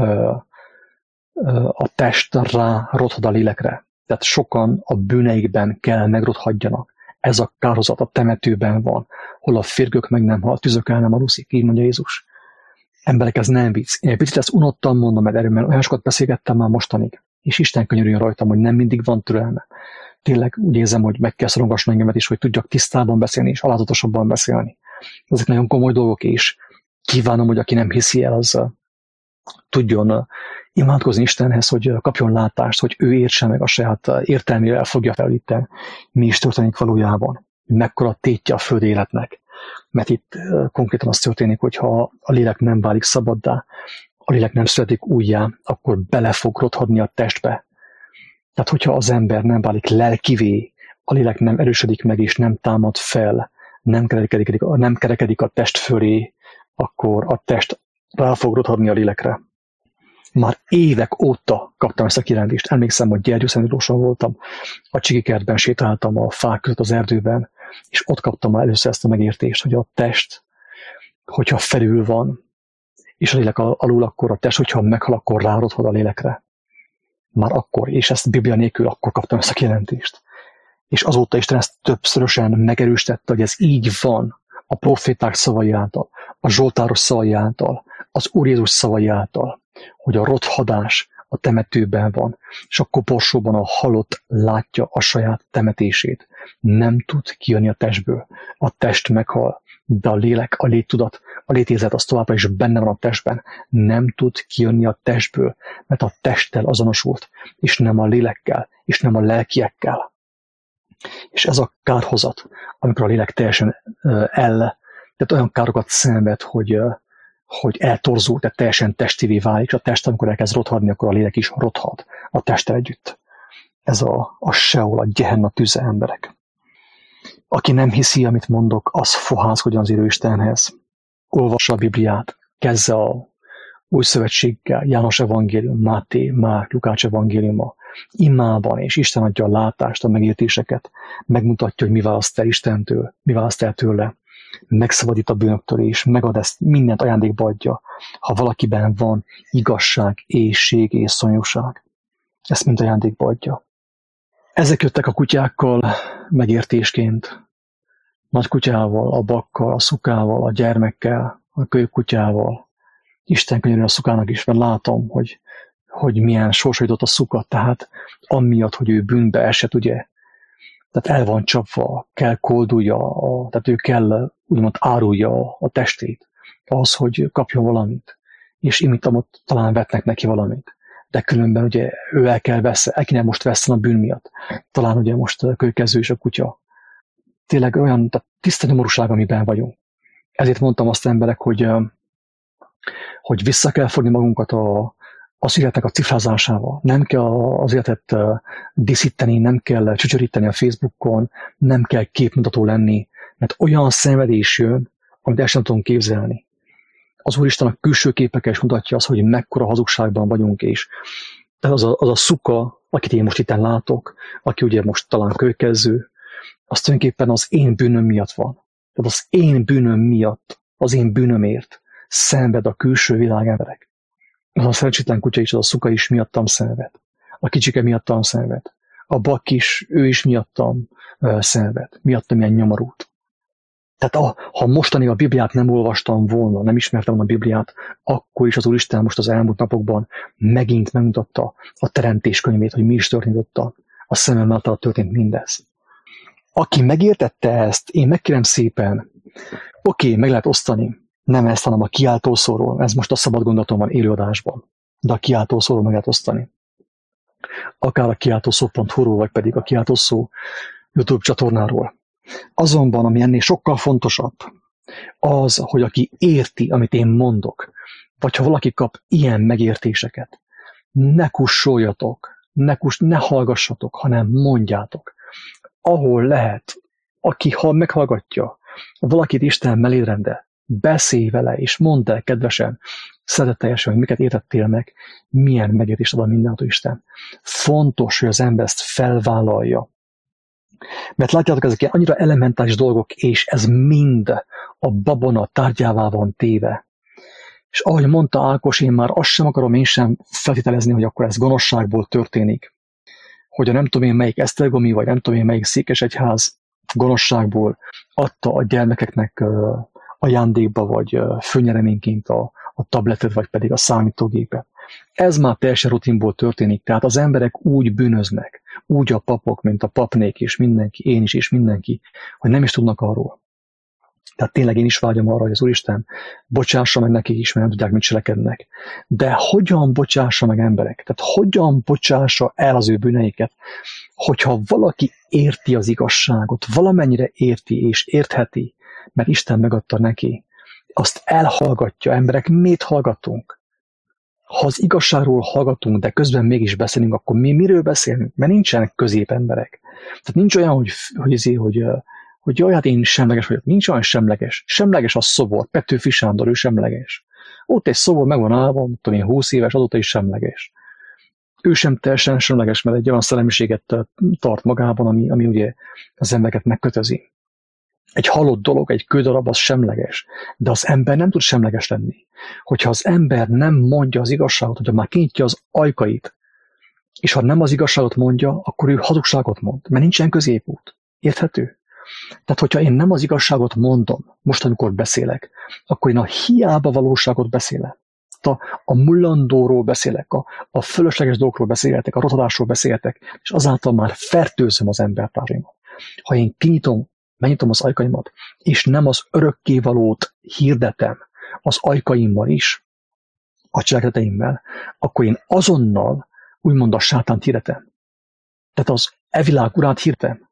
a test rá rothad a lélekre. Tehát sokan a bűneikben kell megrothadjanak. Ez a kárhozat a temetőben van, hol a férgök meg nem hal, tüzök el nem aluszik, így mondja Jézus. Emberek, ez nem vicc. Én egy picit ezt unottam mondom, mert erről olyan sokat beszélgettem már mostanig. És Isten könyörüljön rajtam, hogy nem mindig van türelme. Tényleg úgy érzem, hogy meg kell szorongasni engemet is, hogy tudjak tisztában beszélni és alázatosabban beszélni. Ezek nagyon komoly dolgok, és kívánom, hogy aki nem hiszi el, az tudjon imádkozni Istenhez, hogy kapjon látást, hogy ő értse meg a saját értelmével, fogja fel itt, mi is történik valójában. Mekkora tétje a föld életnek. Mert itt konkrétan az történik, hogy ha a lélek nem válik szabaddá, a lélek nem születik újjá, akkor bele fog rothadni a testbe. Tehát, hogyha az ember nem válik lelkivé, a lélek nem erősödik meg és nem támad fel, nem kerekedik a test fölé, akkor a test rá fog rothadni a lélekre. Már évek óta kaptam ezt a kijelentést. Emlékszem, hogy Gyergyószentmiklóson voltam, a Csikikertben sétáltam a fák között az erdőben, és ott kaptam már először ezt a megértést, hogy a test, hogyha felül van, és a lélek alul, akkor a test, hogyha meghal, akkor rárothad a lélekre. Már akkor, és ezt Biblia nélkül akkor kaptam ezt a kijelentést. És azóta Isten ezt többszörösen megerősítette, hogy ez így van a proféták szavai által, a zsoltáros szavai által, az Úr Jézus szavai által, hogy a rothadás a temetőben van, és a koporsóban a halott látja a saját temetését. Nem tud kijönni a testből. A test meghal, de a lélek, a léttudat, a létérzet az továbbra is benne van a testben. Nem tud kijönni a testből, mert a testtel azonosult, és nem a lélekkel, és nem a lelkiekkel. És ez a kárhozat, amikor a lélek teljesen tehát olyan károkat szenved, hogy eltorzul, tehát teljesen testivé válik, és a test, amikor elkezd rothadni, akkor a lélek is rothad a testtel együtt. Ez a Seol, a Gehenna tüze, emberek. Aki nem hiszi, amit mondok, az fohászkodjon az élő Istenhez. Olvassa a Bibliát, kezdze a Új Szövetséggel, János evangélium, Máté, Márk, Lukács evangéliuma, imában, és Isten adja a látást, a megértéseket, megmutatja, hogy mi választ el Istentől, mi választ el tőle, megszabadít a bűnöktől, és megad ezt, mindent ajándékba adja, ha valakiben van igazság, éhség és szomjúság. Ezt mind ajándékba adja. Ezek jöttek a kutyákkal megértésként. Nagy kutyával, a bakkal, a szukával, a gyermekkel, a kölyökkutyával. Isten könyörüljön a szukának is, mert látom, hogy milyen sorsa jutott a szuka, tehát amiatt, hogy ő bűnbe esett, ugye, tehát el van csapva, kell koldulja, tehát ő kell úgymond árulja a testét, ahhoz, hogy kapjon valamit, és imitamot talán vetnek neki valamit. De különben ugye ő el kéne most vesszen a bűn miatt. Talán ugye most a kölykező és a kutya. Tényleg olyan tiszta nyomorúság, amiben vagyunk. Ezért mondtam azt emberek, hogy vissza kell fogni magunkat az életnek a cifrázásával. Nem kell az életet díszíteni, nem kell csücsöríteni a Facebookon, nem kell képmutató lenni, mert olyan szenvedés jön, amit el sem tudunk képzelni. Az Úristen a külső képekkel is mutatja azt, hogy mekkora hazugságban vagyunk, és az a szuka, akit én most itten látok, aki ugye most talán kölykező, az tulajdonképpen az én bűnöm miatt van. Tehát az én bűnöm miatt, az én bűnömért szenved a külső világ emberek. Az a szerencsétlen kutya is, az a szuka is miattam szenved. A kicsike miattam szenved. A bak is, ő is miattam szenved. Miattam ilyen nyomorult. Tehát ha mostani a Bibliát nem olvastam volna, nem ismertem volna a Bibliát, akkor is az Úristen most az elmúlt napokban megint megmutatta a teremtés könyvét, hogy mi is történt ott a szemem által történt mindez. Aki megértette ezt, én megkérem szépen, oké, meg lehet osztani, Nem ezt, hanem a kiáltószóról. Ez most a szabad gondolatom van élőadásban. De a kiáltószóról meg lehet osztani. Akár a kiáltószó.hu-ról, vagy pedig a kiáltószó YouTube csatornáról. Azonban, ami ennél sokkal fontosabb, az, hogy aki érti, amit én mondok, vagy ha valaki kap ilyen megértéseket, ne kussoljatok, ne hallgassatok, hanem mondjátok. Ahol lehet, aki meghallgatja, valakit Isten mellé rendel, beszélj vele, és mondd el kedvesen, szeretetteljesen, hogy miket értettél meg, milyen megértést ad a mindenható Isten. Fontos, hogy az ember ezt felvállalja. Mert látjátok, ezek annyira elementális dolgok, és ez mind a babona tárgyává van téve. És ahogy mondta Ákos, én már azt sem akarom én sem feltételezni, hogy akkor ez gonoszságból történik. Hogy a nem tudom én melyik esztergomi, vagy nem tudom én melyik székesegyház gonoszságból adta a gyermekeknek ajándékba, vagy főnyereményként a tabletet, vagy pedig a számítógépet. Ez már teljesen rutinból történik, tehát az emberek úgy bűnöznek, úgy a papok, mint a papnék, és mindenki, én is, és mindenki, hogy nem is tudnak arról. Tehát tényleg én is vágyom arra, hogy az Úristen bocsássa meg nekik is, mert nem tudják, mit cselekednek. De hogyan bocsássa meg emberek? Tehát hogyan bocsássa el az ő bűneiket, hogyha valaki érti az igazságot, valamennyire érti és értheti, mert Isten megadta neki, azt elhallgatja. Emberek, miért hallgatunk? Ha az igazságról hallgatunk, de közben mégis beszélünk, akkor mi miről beszélünk? Mert nincsenek középemberek. Tehát nincs olyan, hogy jaj, hát én semleges vagyok. Nincs olyan semleges. Semleges a szobor. Petőfi Sándor, ő semleges. Ott egy szobor meg van állva, tudom én, 20 éves, azóta is semleges. Ő sem teljesen semleges, mert egy olyan szellemiséget tart magában, ami ugye az embereket megkötözi. Egy halott dolog, egy kődarab, az semleges. De az ember nem tud semleges lenni. Hogyha az ember nem mondja az igazságot, hogyha már kinyitja az ajkait, és ha nem az igazságot mondja, akkor ő hazugságot mond, mert nincsen középút. Érthető? Tehát, hogyha én nem az igazságot mondom, most, amikor beszélek, akkor én a hiába valóságot beszélek. A mullandóról beszélek, a fölösleges dolgokról beszéltek, a rotadásról beszéltek, és azáltal már fertőzöm az embertársaimat. Ha én megnyitom az ajkaimat, és nem az örökkévalót hirdetem az ajkaimmal is, a cselekedeteimmel, akkor én azonnal úgymond a sátánt hirdetem. Tehát az világ urát hirdetem.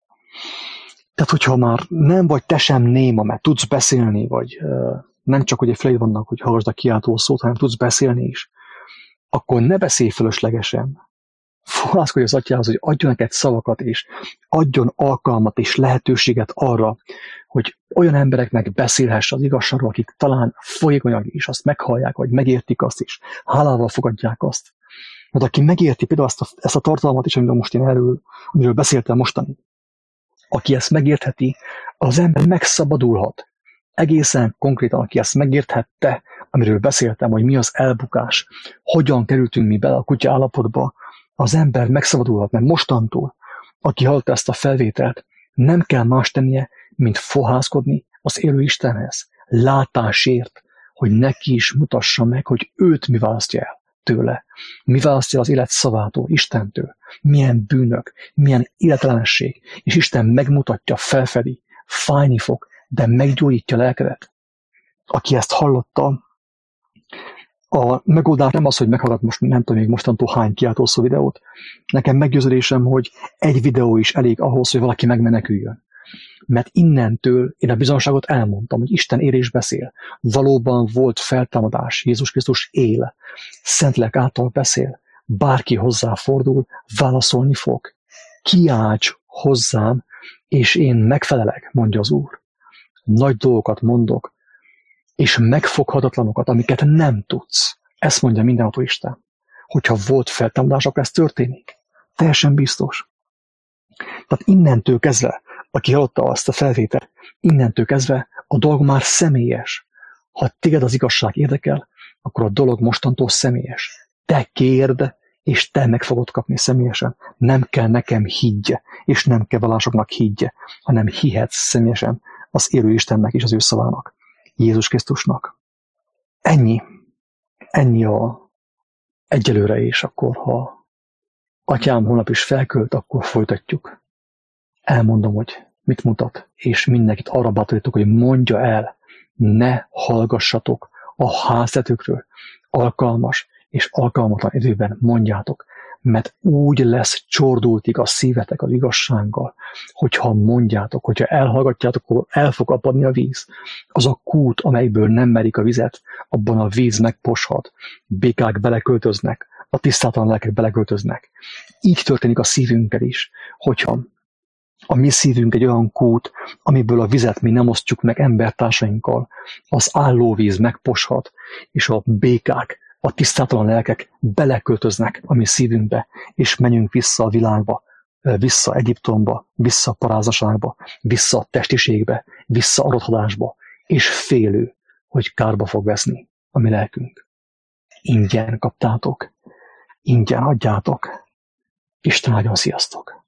Tehát, hogyha már nem vagy te sem néma, mert tudsz beszélni, vagy nem csak ugye feleid vannak, hogy hallgassd a kiáltó szót, hanem tudsz beszélni is, akkor ne beszélj fölöslegesen. Fohászkodj az atyához, hogy adjon neked szavakat, és adjon alkalmat és lehetőséget arra, hogy olyan embereknek beszélhess az igazságról, akik talán folyékonyak is azt meghallják, vagy megértik azt is, hálával fogadják azt. Mert aki megérti például ezt a tartalmat is, amiről most én amiről beszéltem mostani, aki ezt megértheti, az ember megszabadulhat. Egészen konkrétan, aki ezt megérthette, amiről beszéltem, hogy mi az elbukás, hogyan kerültünk mi bele a kutya állapotba, az ember megszabadulhat, mert mostantól, aki hallotta ezt a felvételt, nem kell más tennie, mint fohászkodni az élő Istenhez, látásért, hogy neki is mutassa meg, hogy őt mi választja el tőle, mi választja az élet szavától, Istentől, milyen bűnök, milyen életlenesség, és Isten megmutatja, felfedi, fájni fog, de meggyógyítja lelkedet. Aki ezt hallotta, a megoldás nem az, hogy meghallgat most, nem tudom még mostantól hány kiáltószó videót. Nekem meggyőződésem, hogy egy videó is elég ahhoz, hogy valaki megmeneküljön. Mert innentől én a bizonságot elmondtam, hogy Isten él és beszél. Valóban volt feltámadás, Jézus Krisztus él, Szentlélek által beszél. Bárki hozzá fordul, válaszolni fog. Kiálts hozzám, és én megfelelek, mondja az Úr. Nagy dolgokat mondok, és megfoghatatlanokat, amiket nem tudsz. Ezt mondja mindenható Isten. Hogyha volt feltámadás, akkor ez történik. Teljesen biztos. Tehát innentől kezdve, aki hallotta azt a felvételt, innentől kezdve a dolog már személyes. Ha téged az igazság érdekel, akkor a dolog mostantól személyes. Te kérd, és te meg fogod kapni személyesen. Nem kell nekem higgy, és nem kell vallásoknak higgy, hanem hihetsz személyesen az élő Istennek és az ő szavának. Jézus Krisztusnak. Ennyi egyelőre, és akkor, ha atyám holnap is felkölt, akkor folytatjuk. Elmondom, hogy mit mutat, és mindenkit arra bátorítok, hogy mondja el, ne hallgassatok a háztetőkről, alkalmas és alkalmatlan időben mondjátok, mert úgy lesz csordultig a szívetek az igazsággal, hogyha mondjátok, hogyha elhallgatjátok, akkor el fog apadni a víz. Az a kút, amelyből nem merik a vizet, abban a víz megposhat, békák beleköltöznek, a tisztátalan lelkek beleköltöznek. Így történik a szívünkkel is, hogyha a mi szívünk egy olyan kút, amiből a vizet mi nem osztjuk meg embertársainkkal, az állóvíz megposhat, és a békák, a tisztátalan lelkek beleköltöznek a mi szívünkbe, és menjünk vissza a világba, vissza Egyiptomba, vissza a parázaságba, vissza a testiségbe, vissza a rothadásba, és félő, hogy kárba fog veszni a mi lelkünk. Ingyen kaptátok, ingyen adjátok. Isten áldjon, sziasztok!